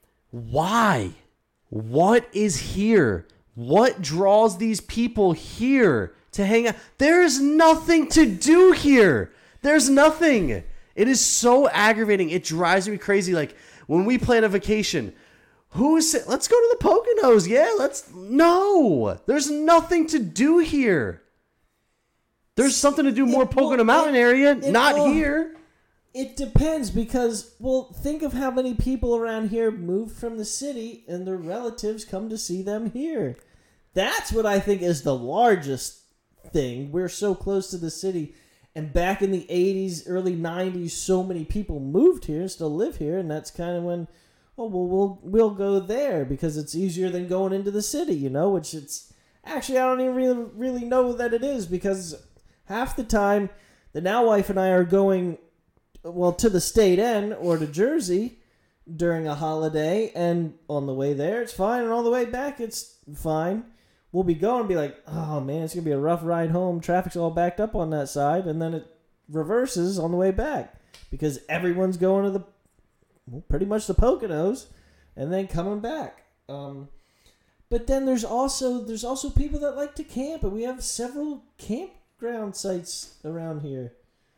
why? What is here? What draws these people here to hang out? There's nothing to do here. There's nothing. It is so aggravating. It drives me crazy. Like, when we plan a vacation, who's, let's go to the Poconos. Yeah, let's, no. There's nothing to do here. There's something to do more it, Pocono well, Mountain it, area, it, not uh, here. It depends because, well, think of how many people around here moved from the city and their relatives come to see them here. That's what I think is the largest thing. We're so close to the city. And back in the eighties, early nineties, so many people moved here and still live here. And that's kind of when, oh, well, we'll we'll go there because it's easier than going into the city, you know, which it's, actually, I don't even really, really know that it is because half the time, the now wife and I are going, well, to the State End or to Jersey during a holiday, and on the way there, it's fine, and on the way back, it's fine. We'll be going and be like, oh, man, it's going to be a rough ride home. Traffic's all backed up on that side, and then it reverses on the way back because everyone's going to the, well, pretty much the Poconos and then coming back. Um, but then there's also there's also people that like to camp, and we have several campground sites around here.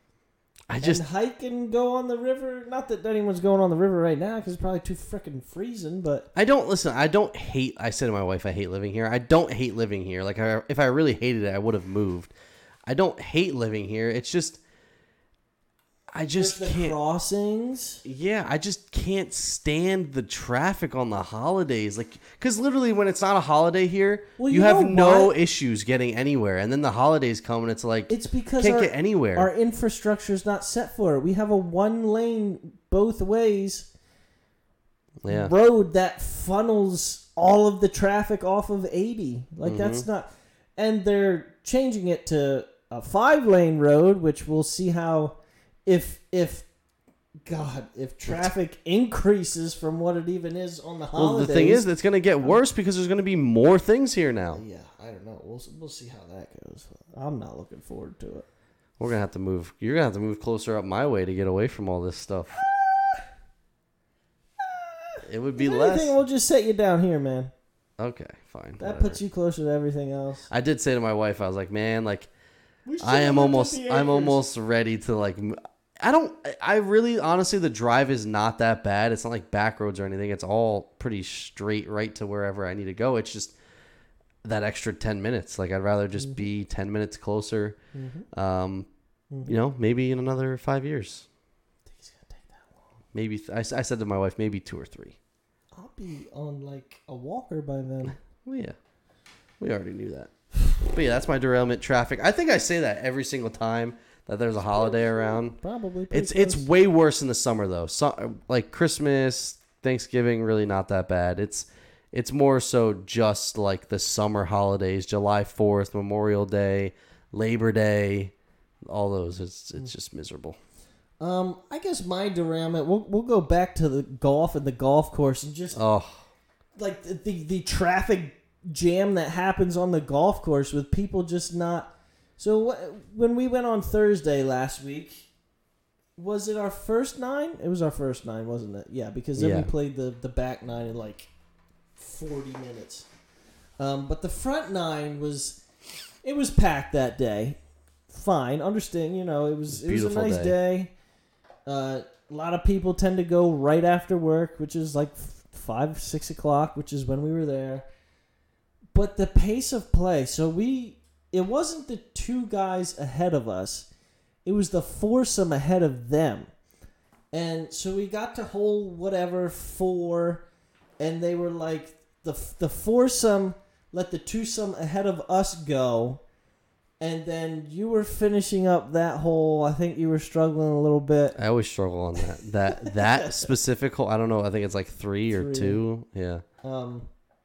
I just and hike and go on the river. Not that anyone's going on the river right now because it's probably too freaking freezing. But I don't listen. I don't hate. I said to my wife, I hate living here. I don't hate living here. Like I, if I really hated it, I would have moved. I don't hate living here. It's just I just There's the can't. Crossings. Yeah, I just can't stand the traffic on the holidays. Like, because literally when it's not a holiday here, well, you, you have no what? issues getting anywhere, and then the holidays come and it's like it's because can't our, get anywhere. Our infrastructure is not set for it. We have a one lane both ways yeah. road that funnels all of the traffic off of eighty. Like mm-hmm. that's not. and they're changing it to a five lane road, which we'll see how if if God if traffic increases from what it even is on the holidays. Well, the thing is, it's going to get worse because there's going to be more things here now. Yeah, I don't know. We'll we'll see how that goes. I'm not looking forward to it. We're gonna have to move. You're gonna have to move closer up my way to get away from all this stuff. It would be If less. anything, we'll just set you down here, man. Okay, fine. That whatever. puts you closer to everything else. I did say to my wife, I was like, man, like, We I am should've almost, looked at the I'm acres. almost ready to like. m- I don't. I really, honestly, the drive is not that bad. It's not like back roads or anything. It's all pretty straight, right to wherever I need to go. It's just that extra ten minutes. Like, I'd rather just Mm-hmm. be ten minutes closer. Mm-hmm. Um, Mm-hmm. you know, maybe in another five years. I think it's gonna take that long. Maybe th- I, s- I said to my wife, maybe two or three. I'll be on like a walker by then. Well, yeah, we already knew that. But yeah, that's my derailment traffic. I think I say that every single time that there's a holiday around. Probably. pretty It's it's close. way worse in the summer though. So, like Christmas, Thanksgiving, really not that bad. It's it's more so just like the summer holidays, July fourth, Memorial Day, Labor Day, all those. It's it's just miserable. Um, I guess my derailment. We'll we'll go back to the golf and the golf course and just Oh, like the, the the traffic jam that happens on the golf course with people just not. So wh- when we went on Thursday last week, was it our first nine? It was our first nine, wasn't it? Yeah, because then Yeah. we played the the back nine in like forty minutes. Um, but the front nine was it was packed that day. Fine, understand. You know, it was it was a Beautiful nice day. day. Uh, a lot of people tend to go right after work, which is like f- five, six o'clock, which is when we were there. But the pace of play, so we, it wasn't the two guys ahead of us, it was the foursome ahead of them. And so we got to hole whatever four, and they were like, the the foursome let the twosome ahead of us go. And then you were finishing up that hole. I think you were struggling a little bit. I always struggle on that. That that specific hole. I don't know. I think it's like three or Three. two. Yeah. Um,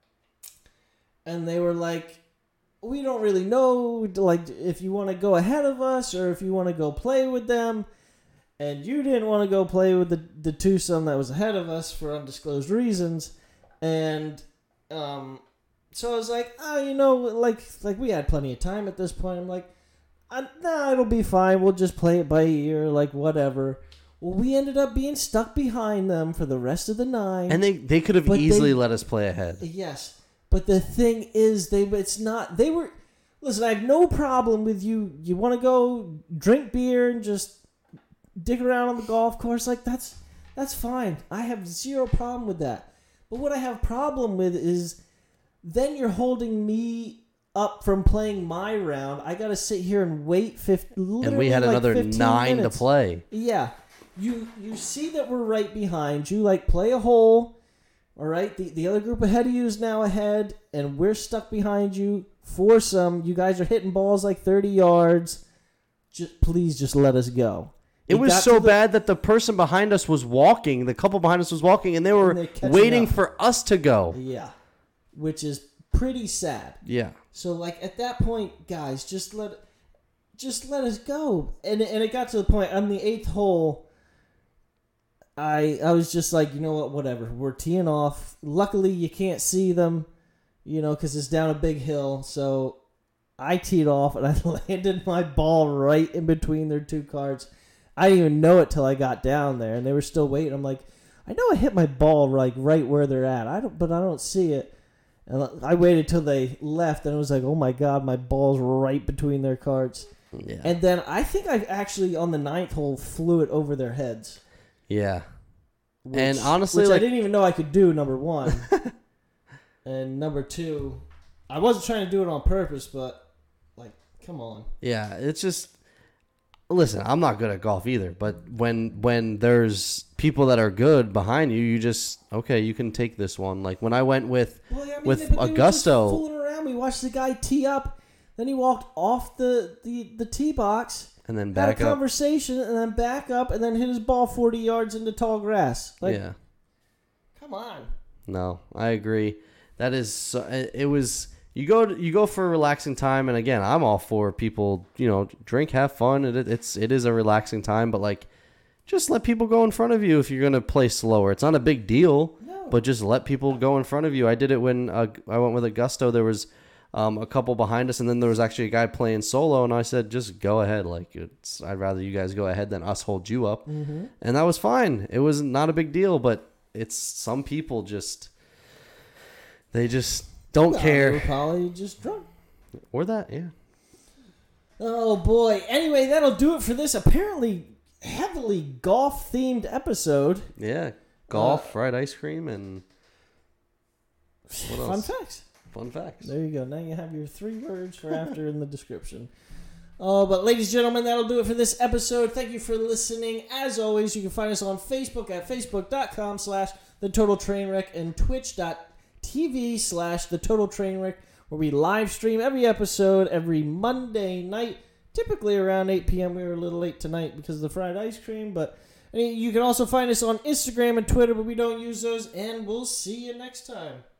and they were like, we don't really know, like, if you want to go ahead of us or if you want to go play with them. And you didn't want to go play with the, the twosome that was ahead of us for undisclosed reasons. And um, so I was like, oh, you know, like, like we had plenty of time at this point. I'm like, uh, nah, it'll be fine. We'll just play it by ear, like, whatever. Well, we ended up being stuck behind them for the rest of the nine. And they, they could have But easily they- let us play ahead. Yes, but the thing is, they it's not. They were. Listen, I have no problem with you. You want to go drink beer and just dick around on the golf course, like that's that's fine. I have zero problem with that. But what I have problem with is then you're holding me up from playing my round. I got to sit here and wait fifteen. And we had like another fifteen nine minutes. to play. Yeah. You you see that we're right behind you. Like, play a hole. All right? The the other group ahead of you is now ahead, and we're stuck behind you. Foursome. You guys are hitting balls like thirty yards. Just please just let us go. It It was got so to the- bad that the person behind us was walking. The couple behind us was walking, and they were And they're catching waiting up. for us to go. Yeah. Which is pretty sad. Yeah. So, like, at that point, guys, just let just let us go. And and it got to the point on the eighth hole. I I was just like, you know what, whatever. We're teeing off. Luckily, you can't see them, you know, because it's down a big hill. So I teed off and I landed my ball right in between their two carts. I didn't even know it till I got down there, and they were still waiting. I'm like, I know I hit my ball like right where they're at. I don't, but I don't see it. And I waited till they left, and it was like, oh my god, my ball's right between their carts. Yeah. And then I think I actually on the ninth hole flew it over their heads. Yeah. Which, And honestly, which like- I didn't even know I could do. Number one, and number two, I wasn't trying to do it on purpose, but like, come on. Yeah, it's just listen, I'm not good at golf either, but when when there's people that are good behind you, you just okay, you can take this one. Like when I went with Well, yeah, I mean, with they- but they were just Augusto, fooling around. We watched the guy tee up, then he walked off the the, the tee box. and then Had back a up. conversation and then back up and then hit his ball forty yards into tall grass. Like, Yeah. come on. No, I agree. That is so, it it was You go to, you go for a relaxing time, and again, I'm all for people, you know, drink, have fun. It, it's it is a relaxing time, but like, just let people go in front of you if you're gonna play slower. It's not a big deal, No. but just let people go in front of you. I did it when uh, I went with Augusto. There was um, a couple behind us, and then there was actually a guy playing solo, and I said, just go ahead. Like, it's I'd rather you guys go ahead than us hold you up, Mm-hmm. and that was fine. It was not a big deal, but it's some people just they just don't No, care. They were probably just drunk. Or that, yeah. Oh boy. Anyway, that'll do it for this apparently heavily golf themed episode. Yeah. Golf, Uh, fried ice cream, and what Fun else? facts. Fun facts. There you go. Now you have your three words for after in the description. Oh, but ladies and gentlemen, that'll do it for this episode. Thank you for listening. As always, you can find us on Facebook at facebook.com slash the Total Trainwreck and twitch.tv slash the Total Trainwreck, where we live stream every episode every Monday night, typically around eight p.m. We were a little late tonight because of the fried ice cream, but you can also find us on Instagram and Twitter, but we don't use those, and we'll see you next time.